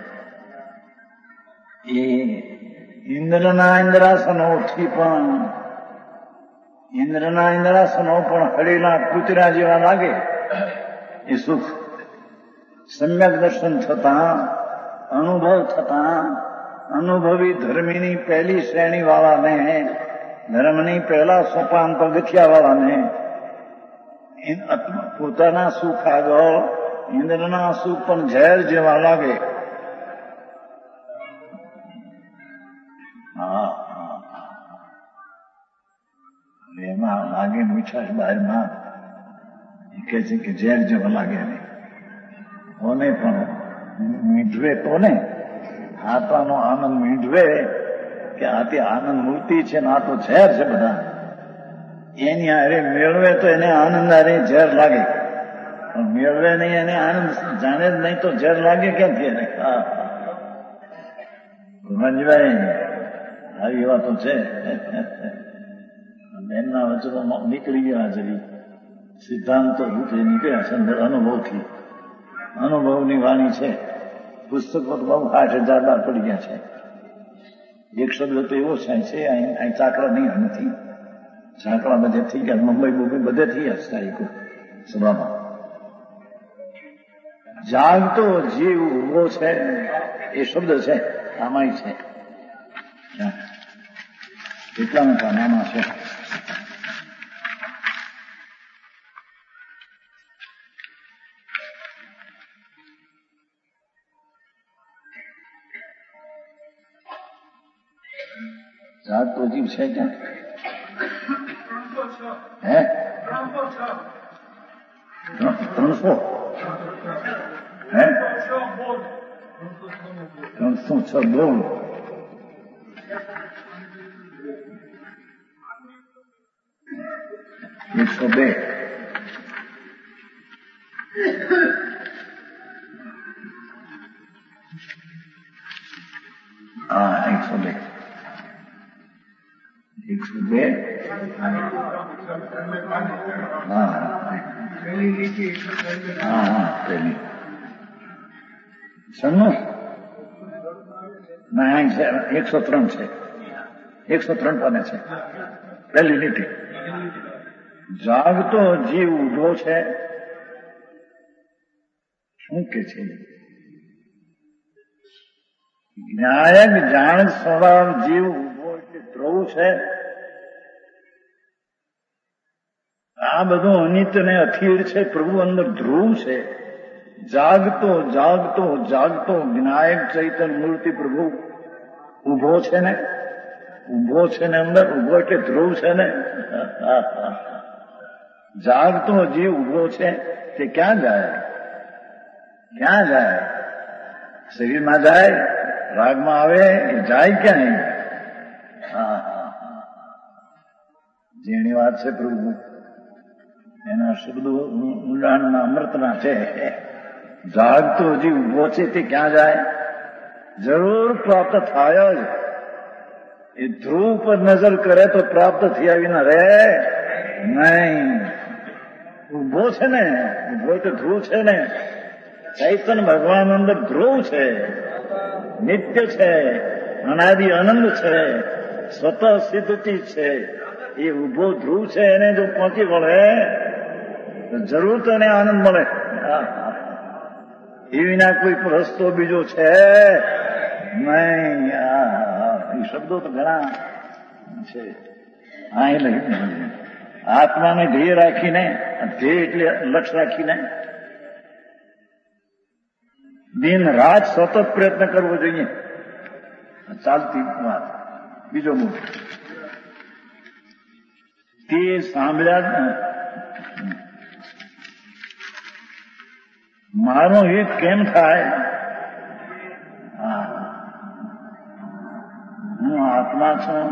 એ ઇન્દ્રના ઇન્દ્રાસનોથી પણ ઇન્દ્રના ઇન્દ્રાસનો પણ હળેલા કૂતરા જેવા લાગે. એ સુખ સમ્યક દર્શન થતા, અનુભવ થતા, અનુભવી ધર્મીની પહેલી શ્રેણી વાળાને, ધર્મની પહેલા સોપાન પગથિયા વાળાને પોતાના સુખ આગળ ઇન્દ્રના સુખ પણ ઝેર જેવા લાગે. હા એમાં લાગે મીઠાશ બહારમાં એ કહે છે કે ઝેર જેવા લાગે નહીં. કોને પણ મીઠવે તો ને આત્માનો આનંદ મીઠવે કે આથી આનંદ મૂર્તિ છે ને આ તો ઝેર છે બધા. એની હારે મેળવે તો એને આનંદ હારે ઝેર લાગે, પણ મેળવે નહીં એને આનંદ જાણે જ નહીં તો ઝેર લાગે ક્યાંથી એને? હા ભગવાનજીભાઈ આવી વાતો છે. એમના વચનો નીકળી ગયા છે, સિદ્ધાંતો રૂપે નીકળ્યા છે અંદર અનુભવથી. અનુભવની વાણી છે. પુસ્તકો તો બહુ આઠ હજાર બાર પડી ગયા છે. એક શબ્દ તો એવો છે અહીં ચાકડા નહીં નથી, ચાકડા બધે થઈ ગયા, મુંબઈ મુંબઈ બધે થઈ ગયા સ્થાયિકો સભામાં. જાગતો જીવ ઉભો છે એ શબ્દ છે આમાં છે, એટલામાં પાનામાં છે. જાગતો જીવ છે ક્યાં? હે ત્રણસો હે ત્રણસો છ બોલ એકસો બે હા એકસો બે એકસો બે હા હા પેલી સન્નું ના છે એકસો ત્રણ છે, એકસો ત્રણ પાને છે પહેલી લીટી. જાગતો જીવ ઉભો છે. શું કે છે? જ્ઞાયક જાણ સ્વભાવ જીવ ઉભો એટલે ધ્રુવ છે. આ બધું અનિત્ય ને અથીર છે, પ્રભુ અંદર ધ્રુવ છે. જાગતો જાગતો જાગતો જ્ઞાયક ચૈતન્ય મૂર્તિ પ્રભુ ઉભો છે ને, ઉભો છે ને અંદર, ઉભો એટલે ધ્રુવ છે ને. જાગતો જીવ ઉભો છે તે ક્યાં જાય? ક્યાં જાય? શરીરમાં જાય, રાગમાં આવે, એ જાય ક્યાં? હા જેની વાત છે પ્રભુ એના શબ્દો ઊંડાણના અમૃતના છે. જાગતો જીવ ઉભો છે તે ક્યાં જાય? જરૂર પ્રાપ્ત થાય જ. એ ધ્રુવ પર નજર કરે તો પ્રાપ્ત થયા વિના રહે નહીં. ઉભો છે ને, ઉભો તો ધ્રુવ છે ને. ચૈતન્ય ભગવાન અંદર ધ્રુવ છે, નિત્ય છે, અનાદિ આનંદ છે, સ્વતઃ સિદ્ધતિ છે. એ ઉભો ધ્રુવ છે એને જો પહોંચી વળે તો જરૂર તો એને આનંદ મળે. એ વિના કોઈ રસ્તો બીજો છે નહીં. એ શબ્દો તો ઘણા છે. હા એ લઈ આત્માને ધ્યેય રાખીને, ધ્યેય એટલે લક્ષ્ય રાખીને દિન રાત સતત પ્રયત્ન કરવો જોઈએ. ચાલતી વાત. બીજો મુદ્દો તે સાંભળ્યા મારો હિત કેમ થાય? હું આત્મા છું.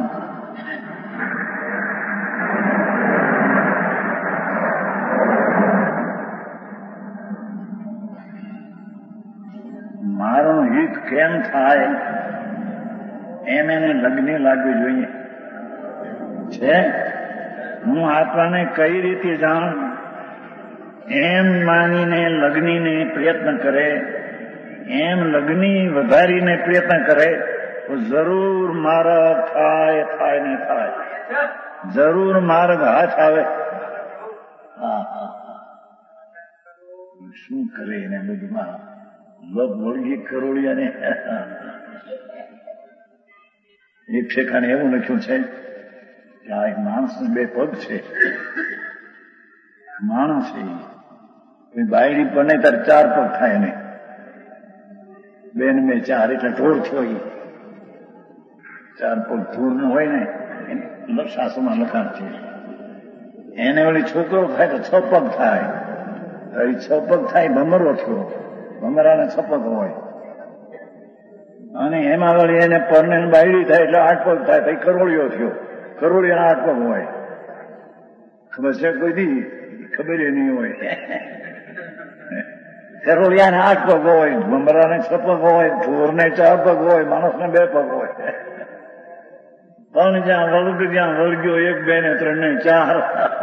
મારું હિત કેમ થાય એમ એને લગ્ન લાગવી જોઈએ છે. હું આત્માને કઈ રીતે જાણ એમ માનીને લગ્નીને પ્રયત્ન કરે, એમ લગ્ની વધારીને પ્રયત્ન કરે તો જરૂર માર્ગ થાય થાય ને થાય. જરૂર માર્ગ હાથ આવે. શું કરે એને બધું લોક વળગી કરોડિયાને એક ઠેકાણે એવું લખ્યું છે કે આ એક માણસને બે પગ છે, માણસ એ બાયડી બને ત્યારે ચાર પગ થાય ને બેન મેં ચાર એટલે ઢોર થયો એ ચાર પગ ઢોર ન હોય ને શાસ્ત્રમાં લખાણ છે. એને વળી છોકરો થાય તો છ પગ થાય. છ પગ થાય ભમરો થયો, ભમરાને છ પગ હોય. અને એમાં વળી એને પરને બાયડી થાય એટલે આઠ પગ થાય. પછી કરોળિયો થયો, કરોળિયાના આઠ પગ હોય. ખબર છે કોઈ દી? ખબર એ નહીં હોય. કરોળિયાને આઠ પગ હોય, ભમરાને છ પગ હોય, ઢોરને ચાર પગ હોય, માણસને બે પગ હોય. પણ જ્યાં વળગ જ્યાં વળગ્યો એક બે ને ત્રણ ને ચાર.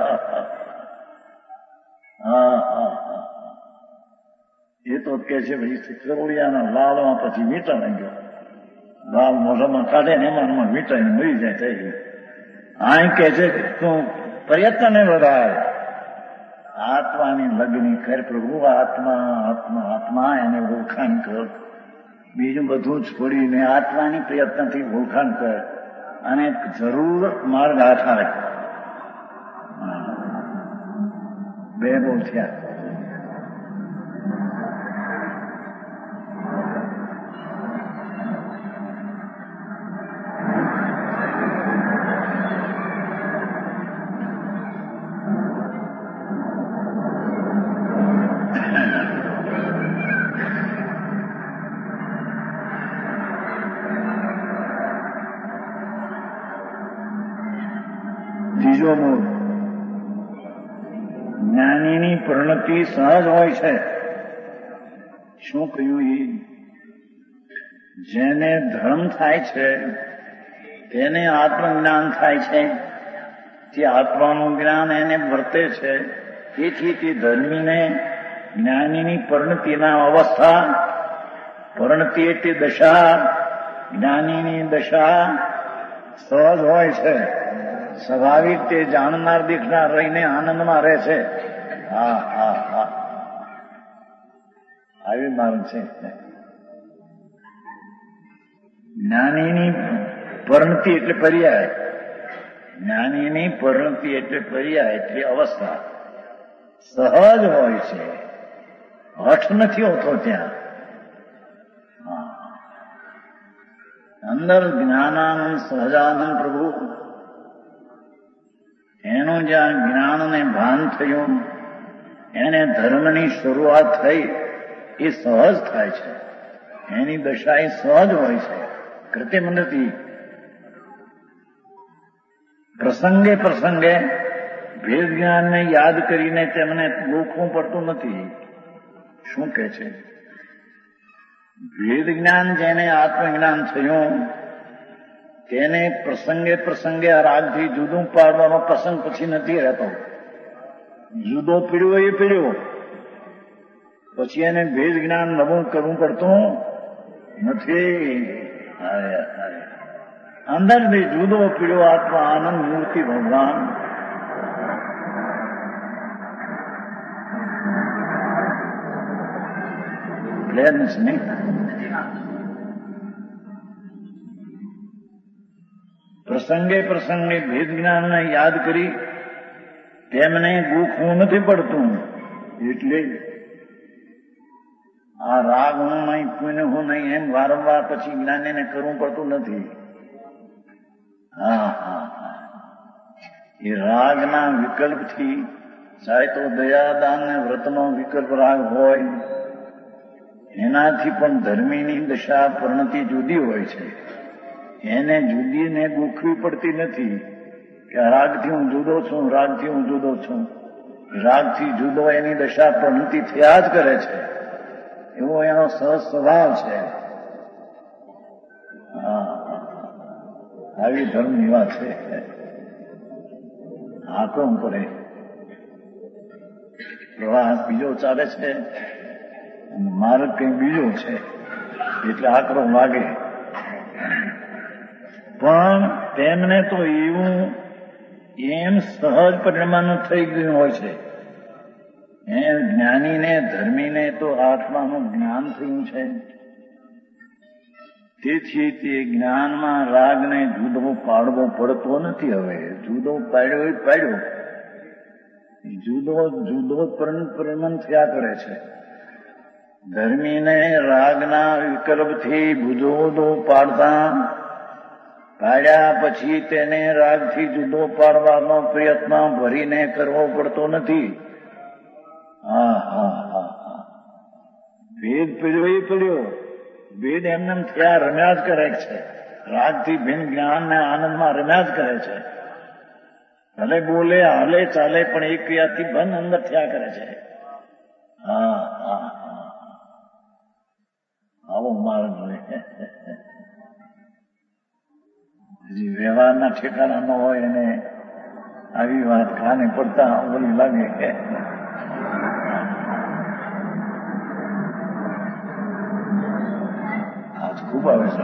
હા હા હા એ તો કે છે ભાઈ કરોળિયાના લાલમાં પછી મીઠા ગયો. લાલ મોઢામાં કાઢે ને એમાં એમાં મીઠાઈને મરી જાય થઈ. આ કે છે તું પ્રયત્ન ને વધારે આત્માની લગ્ની કર પ્રભુ. આત્મા આત્મા આત્મા એને ઓળખાણ કર. બીજું બધું છોડીને આત્માની પ્રયત્નથી ઓળખાણ કર અને જરૂર માર્ગ આઠારે. બે બોલ થયા. ત્રીજો મૂળ જ્ઞાનીની પરિણતિ સહજ હોય છે. શું કહ્યું? એ જેને ધર્મ થાય છે તેને આત્મજ્ઞાન થાય છે. તે આત્માનું જ્ઞાન એને વર્તે છે. તેથી તે ધર્મીને જ્ઞાનીની પરિણતિના અવસ્થા, પરિણતિ એટલે દશા, જ્ઞાનીની દશા સહજ હોય છે. સ્વાભાવિક તે જાણનાર દેખનાર રહીને આનંદમાં રહે છે. હા હા હા આવી માર્ગ છે. જ્ઞાનીની પરિણતિ એટલે પર્યાય, જ્ઞાનીની પરિણતિ એટલે પર્યાય એટલે અવસ્થા સહજ હોય છે. હઠ નથી હોતો ત્યાં. અંદર જ્ઞાનાનંદ સહજાનંદ પ્રભુ એનું જ્યાં જ્ઞાનને ભાન થયું, એને ધર્મની શરૂઆત થઈ, એ સહજ થાય છે. એની દશા એ સહજ હોય છે, કૃત્રિમ નથી. પ્રસંગે પ્રસંગે ભેદ જ્ઞાનને યાદ કરીને તેમને ગોખવું પડતું નથી. શું કહે છે? ભેદ જ્ઞાન જેને આત્મજ્ઞાન થયું તેને પ્રસંગે પ્રસંગે રાગથી જુદું પાડવાનો પ્રસંગ પછી નથી રહેતો. જુદો પીડ્યો એ પીડ્યો, પછી એને ભેદ જ્ઞાન નવું કરવું પડતું નથી. અંદરથી જુદો પીડ્યો આત્મા આનંદ મૂર્તિ ભગવાન પ્લેન છે નહીં. પ્રસંગે પ્રસંગે ભેદ જ્ઞાનને યાદ કરી તેમને ગોખવું નથી પડતું. એટલે આ રાગ હું નહીં, પુણ્ય હું નહીં એમ વારંવાર પછી જ્ઞાનીને કરવું પડતું નથી. હા હા હા એ રાગના વિકલ્પથી ચાહે તો દયાદાન ને વ્રતનો વિકલ્પ રાગ હોય, એનાથી પણ ધર્મીની દશા પરિણતિ જુદી હોય છે. એને જુદીને ગોખવી પડતી નથી કે રાગથી હું જુદો છું, રાગથી હું જુદો છું. રાગથી જુદો એની દશા પરિણતિ થયા જ કરે છે. એવો એનો સહજ સ્વભાવ છે. હા આવી ધર્મની વાત છે. આક્રમ કરે, પ્રવાહ બીજો ચાલે છે અને માર્ગ કંઈ બીજો છે, એટલે આક્રમ લાગે. પણ તેમને તો એવું એમ સહજ પરિણામનું થઈ ગયું હોય છે. એ જ્ઞાનીને ધર્મીને તો આત્માનું જ્ઞાન થયું છે. તેથી તે જ્ઞાનમાં રાગને જુદો પાડવો પડતો નથી. હવે જુદો પાડ્યો એ પાડ્યો, જુદો જુદો પરિણમન થયા કરે છે. ધર્મીને રાગના વિકલ્પથી જુદો જુદો પાડતા પાડ્યા પછી તેને રાગથી જુદો પાડવાનો પ્રયત્ન ભરીને કરવો પડતો નથી. હા હા હા હા ભેદ પડ્યો એ પડ્યો, ભેદ એમને થયા રમ્યા જ કરે છે. રાગથી ભિન્ન જ્ઞાન ને આનંદમાં રમ્યા જ કરે છે. ભલે બોલે હાલે ચાલે પણ એક ક્રિયાથી બંધ અંદર થયા કરે છે. હા હા હા આવો માર્ગ હોય. હજી વ્યવહારના ઠેકાણા ન હોય એને આવી વાત કાને પડતા બોલી લાગે. આજ ખૂબ આવે છે.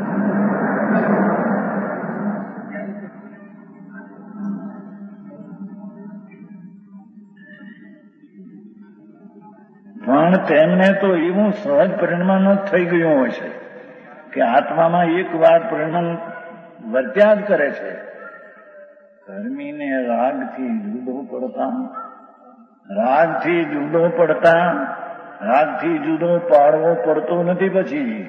પણ તેમને તો એવું સહજ પરિણામ જ થઈ ગયું હોય છે કે આત્મામાં એક વાર પરિણામ વર્ત્યા જ કરે છે. ધર્મીને રાગથી જુદો પડતા રાગથી જુદો પડતા રાગથી જુદો પાડવો પડતો નથી. પછી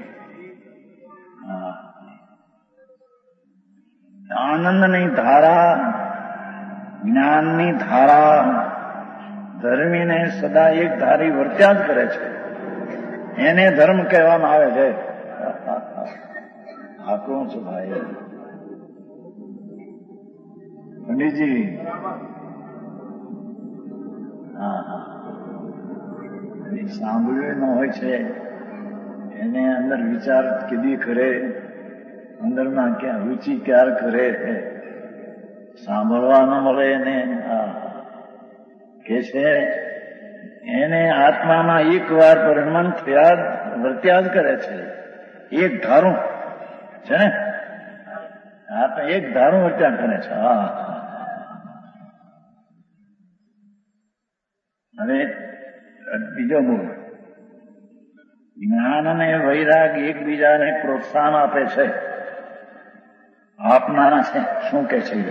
આનંદની ધારા જ્ઞાનની ધારા ધર્મીને સદા એક ધારી વર્ત્યા જ કરે છે. એને ધર્મ કહેવામાં આવે છે. આકરો છો ભાઈ પંડિતજી. હા હા સાંભળ્યું ન હોય છે એને અંદર વિચાર કીધી કરે, અંદરમાં ક્યાં રુચિ ક્યાર કરે, સાંભળવા ન મળે એને. કે છે એને આત્મામાં એક વાર પરિણમન થયા વર્ત્યા જ કરે છે. એક ધારું છે ને આત્મા એક ધારું વર્ત્યા કરે છે. હા હવે બીજો બોલ. જ્ઞાન અને વૈરાગ એકબીજાને પ્રોત્સાહન આપે છે, આપનારા છે. શું કે છે?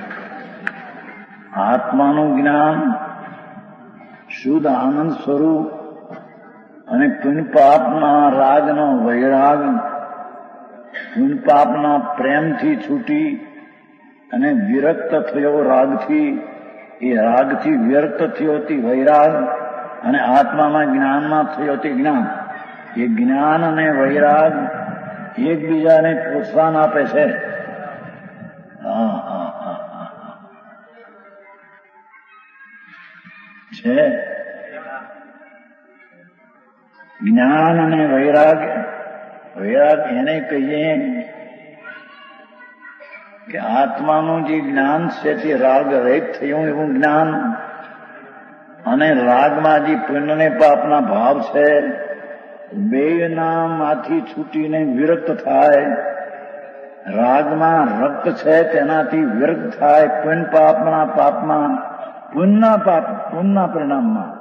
આત્માનું જ્ઞાન શુદ્ધ આનંદ સ્વરૂપ અને પુણ્યપાપના રાગનો વૈરાગ, પુણ્યપાપના પ્રેમથી છૂટી અને વિરક્ત થયો રાગથી, એ રાગથી વિરક્ત થયો તે વૈરાગ અને આત્મામાં જ્ઞાનમાં થયો તે જ્ઞાન, એ જ્ઞાન અને વૈરાગ એકબીજાને પ્રોત્સાહન આપે છે. હા હા હા હા છે. જ્ઞાન અને વૈરાગ, વૈરાગ એને કહીએ કે આત્માનું જે જ્ઞાન છે તે રાગ રહિત થયું એવું જ્ઞાન, અને રાગમાં જે પુણ્ય ને પાપના ભાવ છે બેયના માંથી છૂટીને વિરક્ત થાય. રાગમાં રક્ત છે તેનાથી વિરક્ત થાય. પુણ્ય પાપના પાપમાં પુણ્યના પાપ પુણ્યના પરિણામમાં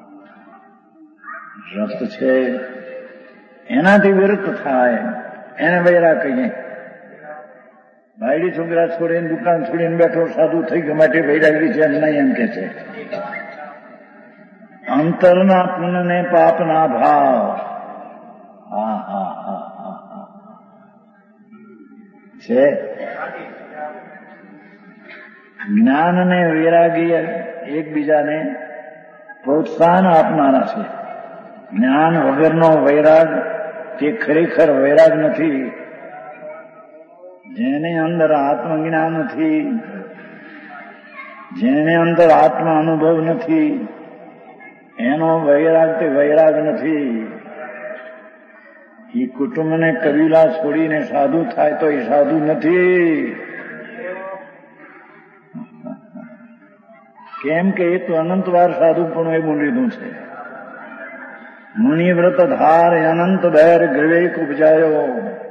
રક્ત છે એનાથી વિરક્ત થાય. એને વૈરાગ કહીએ. બાયડી છોકરા છોડીને દુકાન છોડીને બેઠો સાધુ થઈ ગયો માટે વૈરાગી છે નહીં એમ કે છે. અંતરના પુણ્ય ને પાપના ભાવ. હા હા હા હા હા છે. જ્ઞાન અને વૈરાગી એકબીજાને પ્રોત્સાહન આપનારા છે. જ્ઞાન વગરનો વૈરાગ તે ખરેખર વૈરાગ નથી. જેને અંદર આત્મજ્ઞાન નથી, જેને અંદર આત્મ અનુભવ નથી, એનો વૈરાગ તે વૈરાગ નથી. એ કુટુંબને કબીલા છોડીને સાધુ થાય તો એ સાધુ નથી. કેમ કે એ તો અનંતવાર સાધુ પણ એવું લીધું છે. મુનિવ્રત ધાર અનંત બેર ગ્રવેક ઉપજાયો.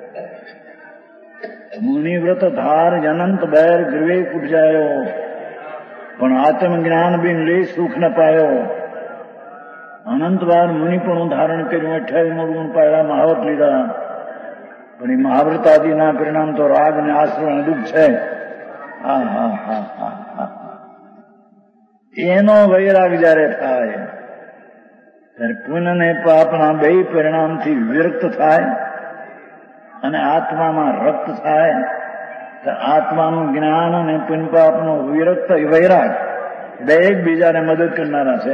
મુનિવ્રત ધાર અનંત બેર ગ્રવેક ઉપજાયો, પણ આત્મજ્ઞાન બિન લે સુખ ન પાયો. અનંતવાર મુનિપણું ધારણ કર્યું, અઠ્યાવીસ ગુણ પાયા, મહાવત લીધા, પણ એ મહાવ્રત આદિના પરિણામ તો રાગ ને આશ્રય દુઃખ છે. હા હા હા હા હા એનો વૈરાગ જયારે થાય ત્યારે પુણ્ય ને પાપના બે પરિણામથી વિરક્ત થાય અને આત્મામાં રક્ત થાય તો આત્માનું જ્ઞાન અને પુણ્ય પાપનો વિરક્ત વૈરાગ બે એકબીજાને મદદ કરનારા છે.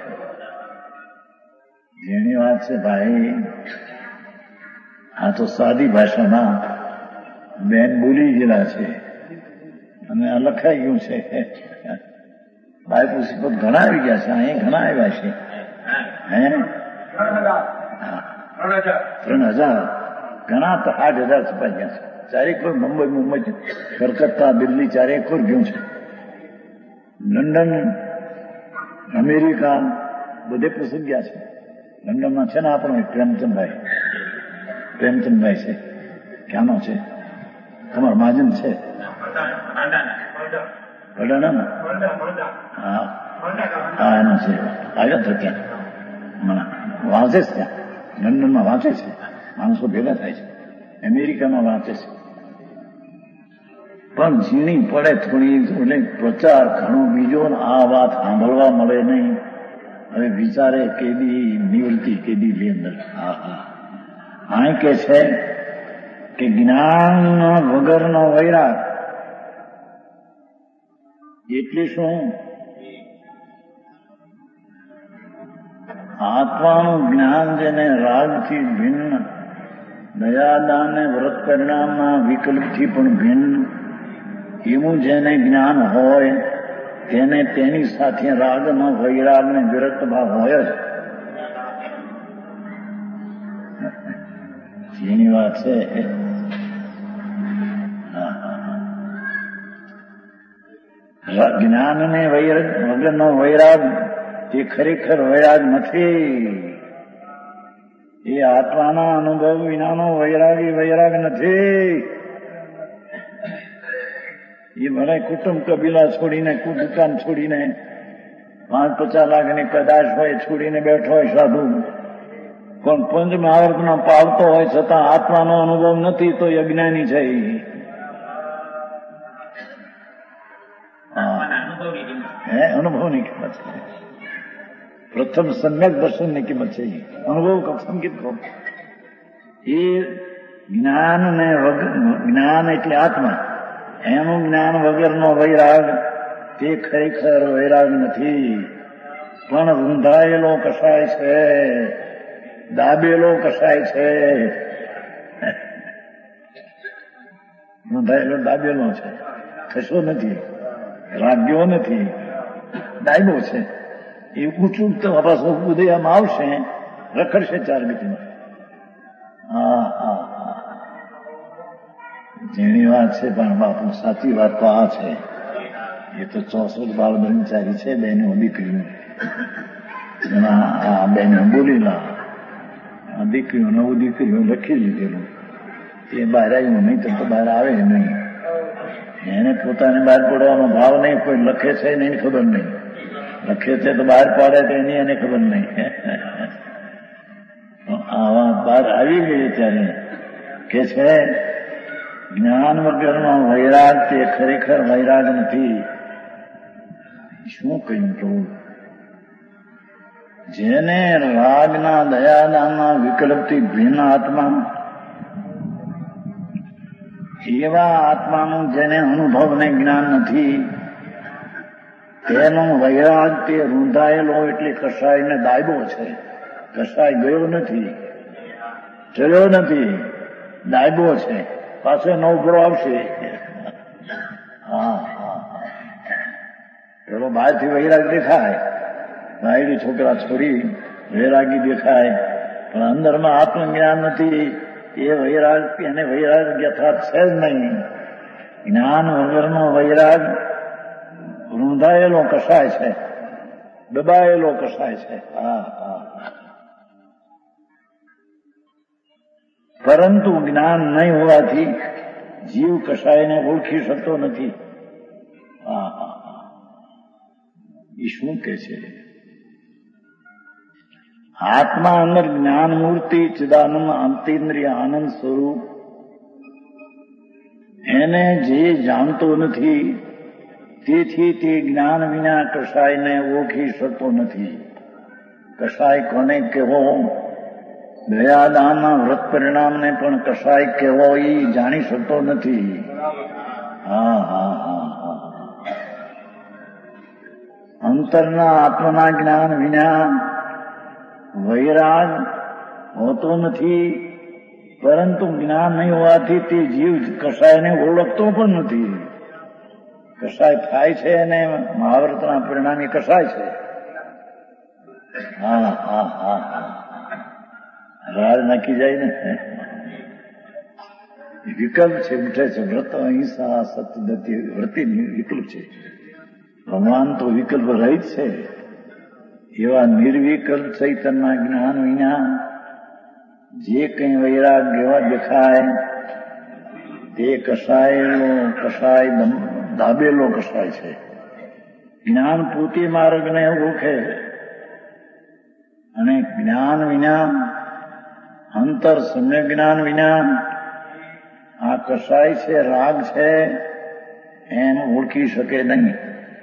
જેની વાત છે ભાઈ, આ તો સાદી ભાષામાં બેન બોલી ગયેલા છે અને આ લખાઈ ગયું છે. ભાઈ પુસ્તક ઘણા આવી ગયા છે, અહીંયા ઘણા આવ્યા છે. હે ત્રણ હજાર ઘણા તો આઠ હજાર છપાઈ ગયા છે. ચારેક વાર મુંબઈ મુંબઈ કલકત્તા દિલ્હી ચારેક વાર ગયું છે. લંડન અમેરિકા બધે પુસ્તક ગયા છે. લંડનમાં છે ને આપણો પ્રેમચંદભાઈ પ્રેમચંદભાઈ છે, ક્યાંનો છે? તમારો મહાજન છે વડાના? હા હા એનો છે. આવ્યો તો ત્યાં વાંચે છે, ત્યાં લંડનમાં વાંચે છે, માણસો ભેગા થાય છે. અમેરિકામાં વાંચે છે. પણ ઝીણી પડે થોડી એટલે પ્રચાર ઘણો બીજો આ વાત સાંભળવા મળે નહીં. હવે વિચારે કેદી નિવૃત્તિ કેદી લે અંદર. હા હા આ કે છે કે જ્ઞાન વગરનો વૈરાગ એટલે શું? આત્માનું જ્ઞાન જેને રાગથી ભિન્ન, દયાદાન અને વ્રત પરિણામના વિકલ્પથી પણ ભિન્ન એવું જેને જ્ઞાન હોય તેને તેની સાથે રાગનો વૈરાગ ને વિરક્ત ભાવ હોય જ. જેની વાત છે જ્ઞાન ને વૈરાગ વગરનો વૈરાગ એ ખરેખર વૈરાગ નથી. એ આત્માના અનુભવ વિનાનો વૈરાગ એ વૈરાગ નથી. એ ભલે કુટુંબ કબીલા છોડીને દુકાન છોડીને પાંચ પચાસ લાખની કદાચ હોય છોડીને બેઠો હોય સાધુ, પણ પંચ મહાવર્તનો પાવતો હોય છતાં આત્માનો અનુભવ નથી તો અજ્ઞાની છે. હે અનુભવની કિંમત છે. પ્રથમ સમ્યક દર્શનની કિંમત છે. અનુભવ કક્ષમ કીધું એ જ્ઞાન ને જ્ઞાન એટલે આત્મા, એનું જ્ઞાન વગરનો વૈરાગ તે ખરેખર વૈરાગ નથી, પણ રૂંધાયેલો કસાય છે, દાબેલો કસાય છે. રૂંધાયેલો દાબેલો છે, કશો નથી, રાગ્યો નથી, દાયબો છે. એ ઊંચું તો પાછો ઉદયમાં આવશે, રખડશે ચાર ગતિમાં. હા હા હા જેની વાત છે પણ બાપુ સાચી વાત તો આ છે. એ તો ચોસઠ બાળ બ્રહ્મચારી છે, બેનો દીકરીઓ એમાં આ બેનો બોલીલા દીકરીઓ નવું દીકરીઓ લખી લીધેલું. એ બહાર આવ્યું નહીં તો બહાર આવે નહીં. એને પોતાને બહાર પડવાનો ભાવ નહીં. કોઈ લખે છે નહીં ખબર નહીં, લખે છે તો બહાર પાડે તો એની એને ખબર નહીં. આ વાત બહાર આવી ગઈ ત્યારે કે છે જ્ઞાન વગરનો વૈરાગ તે ખરેખર વૈરાગ નથી. શું કહ્યું તો જેને રાગના દયાદાનના વિકલ્પથી ભિન્ન આત્મા, એવા આત્માનું જેને અનુભવ ને જ્ઞાન નથી તેનો વૈરાગ તે રૂંધાયેલો એટલે કસાય ને દાયબો છે. કસાય ગયો નથી, ચડ્યો નથી, દાયબો છે. પાછો નવભરો આવશે. હા હા પેલો બહારથી વૈરાગ દેખાય, ભાઈડી છોકરા છોડી વૈરાગી દેખાય, પણ અંદરમાં આત્મજ્ઞાન નથી. એ વૈરાગ એને વૈરાગ યથાર્થ છે જ નહીં. જ્ઞાન વગરનો વૈરાગ રૂંધાયેલો કસાય છે, દબાયેલો કસાય છે. હા હા પરંતુ જ્ઞાન નહીં હોવાથી જીવ કસાયને ઓળખી શકતો નથી. હા હા હા એ શું કે છે? આત્મા અંદર જ્ઞાન મૂર્તિ ચિદાનંદ અંતેન્દ્રિય આનંદ સ્વરૂપ એને જે જાણતો નથી તેથી તે જ્ઞાન વિના કશાયને ઓળખી શકતો નથી. કશાય કોને કહેવો, દયાદાનના વ્રત પરિણામને પણ કશાય કહેવો એ જાણી શકતો નથી. હા હા હા હા અંતરના આત્મના જ્ઞાન વિના વૈરાગ હોતો નથી, પરંતુ જ્ઞાન નહીં હોવાથી તે જીવ કશાયને ઓળખતો પણ નથી. કશાય થાય છે અને મહાવ્રતના પરિણામે કશાય છે. હા હા હા હા રાજ નાખી જાય ને. વિકલ્પ છે, ઉઠે છે. વ્રત અહિંસા સત્યદત્તિ વ્રતિ વિકલ્પ છે. ભગવાન તો વિકલ્પ રહિત છે. એવા નિર્વિકલ્પ ચૈતન્યના જ્ઞાન વિના જે કંઈ વૈરાગ એવા દેખાય તે કશાયનો કશાય દાબેલો કશાય છે. જ્ઞાન પોતે માર્ગને ઓળખે અને જ્ઞાન વિના, અંતર સમ્યક જ્ઞાન વિના આ કશાય છે, રાગ છે, એમ ઓળખી શકે નહીં.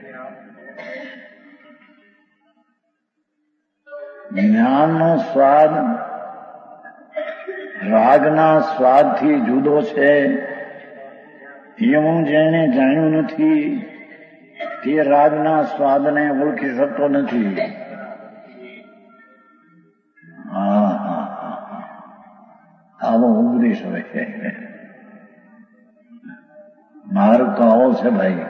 જ્ઞાનનો સ્વાદ રાગના સ્વાદથી જુદો છે એવું જેને જાણ્યું નથી તે રાગના સ્વાદને ઓળખી શકતો નથી. હા હા હા આવો ઉપદેશ હોય છે. માર્ગ તો આવો છે ભાઈ.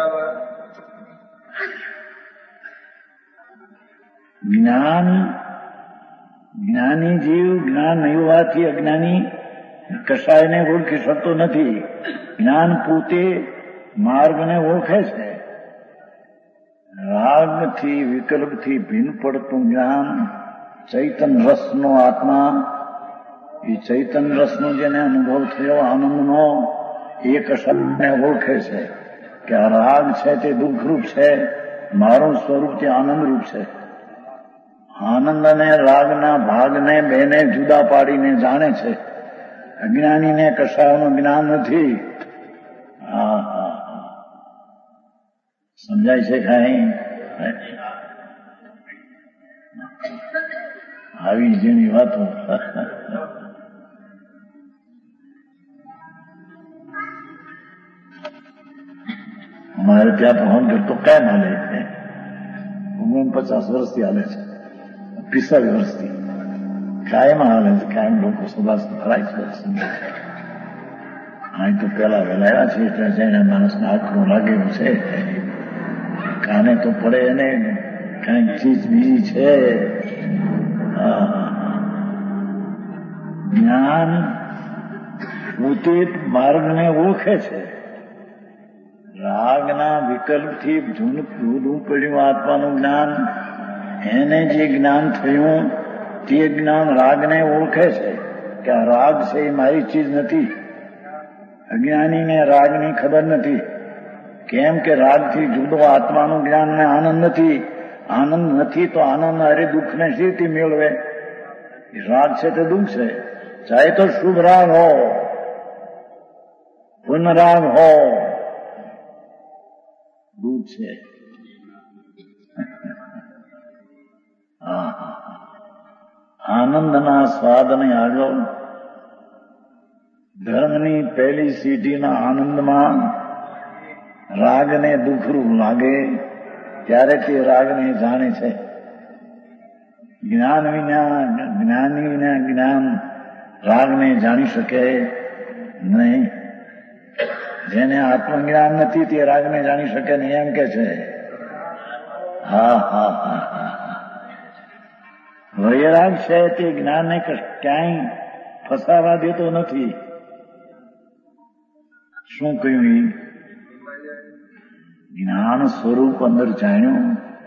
જ્ઞાન જ્ઞાની જીવ જ્ઞાન નહીં હોવાથી અજ્ઞાની કશાયને ઓળખી શકતો નથી. જ્ઞાન પોતે માર્ગને ઓળખે છે. રાગથી વિકલ્પથી ભિન્ન પડતું જ્ઞાન ચૈતન રસનો આત્મા, એ ચૈતન રસનો જેને અનુભવ થયો આનંદનો, એ કશાયને ઓળખે છે કે આ રાગ છે તે દુઃખરૂપ છે, મારું સ્વરૂપ તે આનંદરૂપ છે. આનંદ અને રાગના ભાગને બેને જુદા પાડીને જાણે છે. અજ્ઞાનીને કશાયનું જ્ઞાન નથી. હા હા સમજાય છે કાંઈ? આવી જેની વાતો. અમારે ત્યાં ફોન કરતો કાયમ હાલે છે. ઉંમર પચાસ વર્ષથી હાલે છે, પિસ્તાલીસ વર્ષથી કાયમ હાલે છે. કાયમ લોકો સુભાષ ભરાય છે. અહીં તો પેલા વહેલા આવ્યા છે એટલે જઈને માણસને આખરું લાગેલું છે. કાને તો પડે એને કઈક ચીજ બીજી છે. જ્ઞાન પોતે માર્ગને ઓળખે છે. રાગના વિકલ્પથી જૂનું પડ્યું આત્માનું જ્ઞાન, એને જે જ્ઞાન થયું તે જ્ઞાન રાગને ઓળખે છે કે આ રાગ છે એ મારી ચીજ નથી. અજ્ઞાનીને રાગની ખબર નથી. કેમ કે રાગથી જુદો આત્માનું જ્ઞાન ને આનંદ નથી. આનંદ નથી તો આનંદ અરે દુઃખને શીથી મેળવે? રાગ છે તે દુઃખ છે. ચાહે તો શુભ રાગ હો, પૂર્ણ રાગ હો, દુઃખ છે. આનંદના સ્વાદને આગળ ધર્મની પહેલી સીઢીના આનંદમાં રાગને દુઃખરૂપ લાગે ત્યારે તે રાગને જાણે છે. જ્ઞાન વિના જ્ઞાની વિના જ્ઞાન રાગને જાણી શકે નહીં. જેને આત્મજ્ઞાન નથી તે રાગને જાણી શકે નહીં એમ કે છે. હા હા હા હા વૈરાગ છે તે જ્ઞાનને ક્યાંય ફસાવા દેતો નથી. શું કહ્યું? એ જ્ઞાન સ્વરૂપ અંદર જાણ્યું,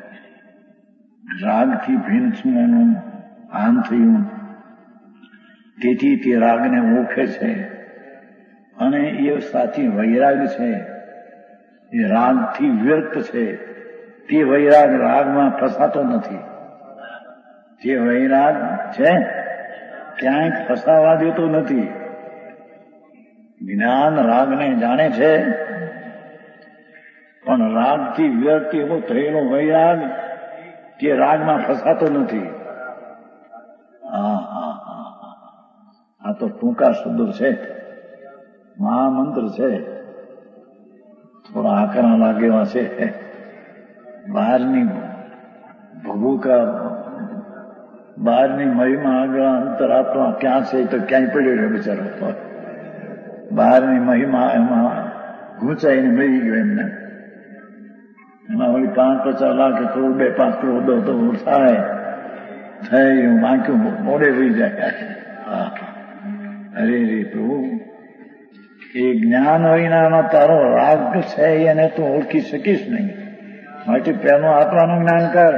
રાગથી ભિન્ન છું એનું આમ થયું, તેથી તે રાગને ઓળખે છે. અને એ સાચી વૈરાગ છે, એ રાગથી વ્યર્થ છે. તે વૈરાગ રાગમાં ફસાતો નથી. જે વૈરાગ છે ક્યાંય ફસાવા દેતો નથી. જ્ઞાન રાગને જાણે છે પણ રાગથી વિરક્તિ એવો થયેલો વૈરાગ કે રાગમાં ફસાતો નથી. હા હા હા આ તો ટૂંકા શબ્દો છે, મહામંત્ર છે, થોડા આકરા લાગેવા છે. બહારની ભભૂકા બહારની મહિમા આગળ અંતરાત્મા ક્યાં છે તો ક્યાંય પડ્યો રહ્યો બિચારો. તો બહારની મહિમા એમાં ઘૂંચાઈને મરી ગયો એમને. એમાં વળી પાંચ પચાસ લાખ કરોડ બે પાંચ કરોડ દો તો થાય થઈ બાકી મોડે થઈ જાય. અરે રે પ્રભુ, એ જ્ઞાન વિનાનો તારો રાગ છે એને તું ઓળખી શકીશ નહીં. માટે પહેલું આત્માનું જ્ઞાન કર,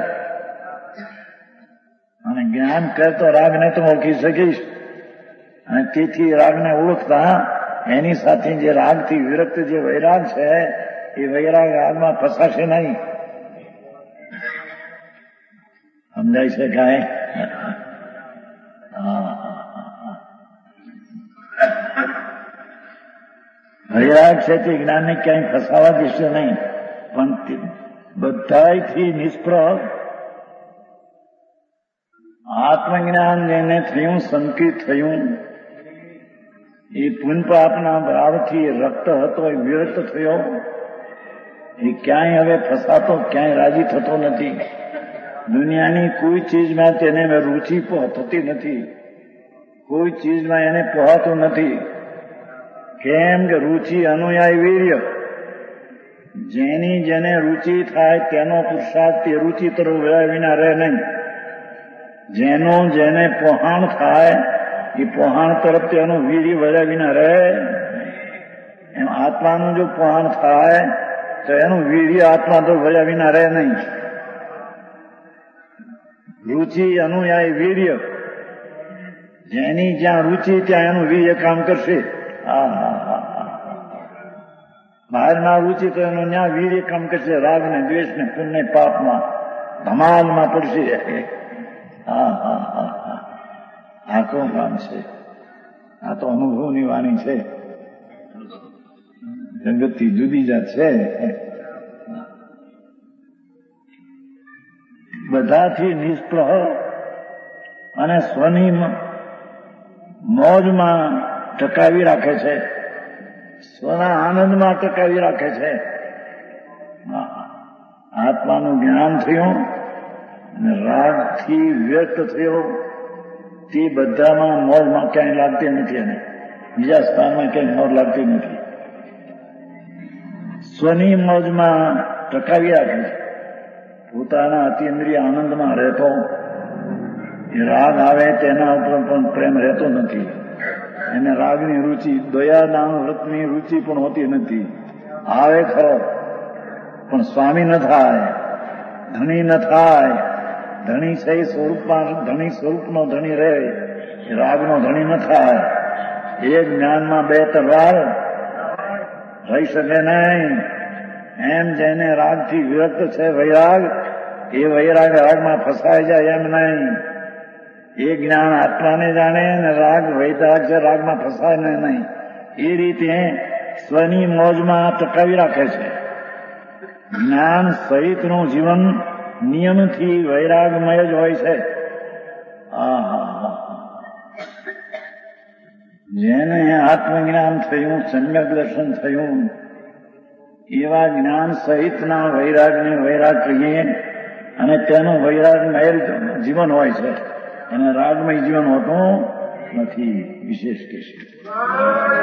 અને જ્ઞાન કર તો રાગને તું ઓળખી શકીશ. અને તેથી રાગને ઓળખતા એની સાથે જે રાગથી વિરક્ત જે વૈરાગ છે એ વૈરાગ રાગમાં ફસાશે નહીં. સમજાય છે કાંઈ? વૈરાગ છે તે જ્ઞાનને ક્યાંય ફસાવા દેશે નહીં. પણ બધાથી નિષ્પ્રહ આત્મજ્ઞાન જેને થયું, સંકિત થયું, એ પુન પાપના ભાવથી રક્ત હતો એ વિરક્ત થયો, એ ક્યાંય હવે ફસાતો, ક્યાંય રાજી થતો નથી. દુનિયાની કોઈ ચીજમાં તેને રુચિ થતી નથી, કોઈ ચીજમાં એને પહોંચતું નથી. કેમ કે રુચિ અનુયાયી વીર્ય, જેની જેને રુચિ થાય તેનો પુરુષાર્થ તે રુચિ તરફ વળ્યા વિના રહે નહીં. જેનો જેને પહોંચ થાય એ પહોંચ તરફ તેનું વીર્ય વળ્યા વિના રહે. એમ આત્માનું જો પહોંચ થાય તો એનું વીર્ય આત્મા તરફ વળ્યા વિના રહે નહીં. રુચિ અનુયાયી વીર્ય, જેની જ્યાં રુચિ ત્યાં એનું વીર્ય કામ કરશે. હા હા હા બહારના રુચિ તો એનું ત્યાં વીર્ય કામ કરશે. રાગ ને દ્વેષ ને પુણ્ય પાપમાં ધમાલમાં પડશે. હા હા હા હા આ કોણ કામ છે? આ તો અનુભવની વાણી છે, જગતથી જુદી જાત છે. બધાથી નિષ્પ્રહ અને સ્વની મોજમાં ટકાવી રાખે છે, સ્વના આનંદમાં ટકાવી રાખે છે. આત્માનું જ્ઞાન થયું અને રાગથી વ્યક્ત થયો, તે બધામાં મોજમાં ક્યાંય લાગતી નથી, અને બીજા સ્થાનમાં ક્યાંય મોજ લાગતી નથી. સ્વની મોજમાં ટકાવી રાખે છે, પોતાના અતિન્દ્રિય આનંદમાં રહેતો. એ રાગ આવે તેના ઉપર પણ પ્રેમ રહેતો નથી. એને રાગની રુચિ, દયાદાન વ્રતની રુચિ પણ હોતી નથી. આવે ખરો પણ સ્વામી ન થાય, ધણી ન થાય. ધણી છે એ સ્વરૂપમાં ધણી સ્વરૂપનો ધણી રહે, એ રાગનો ધણી ન થાય. એ જ્ઞાનમાં બે તલવાર રહી શકે નહીં. એમ જેને રાગથી વિરક્ત છે વૈરાગ, એ વૈરાગ રાગમાં ફસાઈ જાય એમ નહીં. એ જ્ઞાન આત્માને જાણે ને રાગ વૈરાગ છે રાગમાં ફસાય નહીં. એ રીતે સ્વની મોજમાં ટકાવી રાખે છે. જ્ઞાન સહિતનું જીવન નિયમથી વૈરાગમય જ હોય છે. આહા જેને આત્મજ્ઞાન થયું, સમ્યક દર્શન થયું, એવા જ્ઞાન સહિતના વૈરાગને વૈરાગ કહીએ. અને તેનું વૈરાગમય જીવન હોય છે, એને રાગમય જીવન હોતું નથી. વિશેષ કહેશે.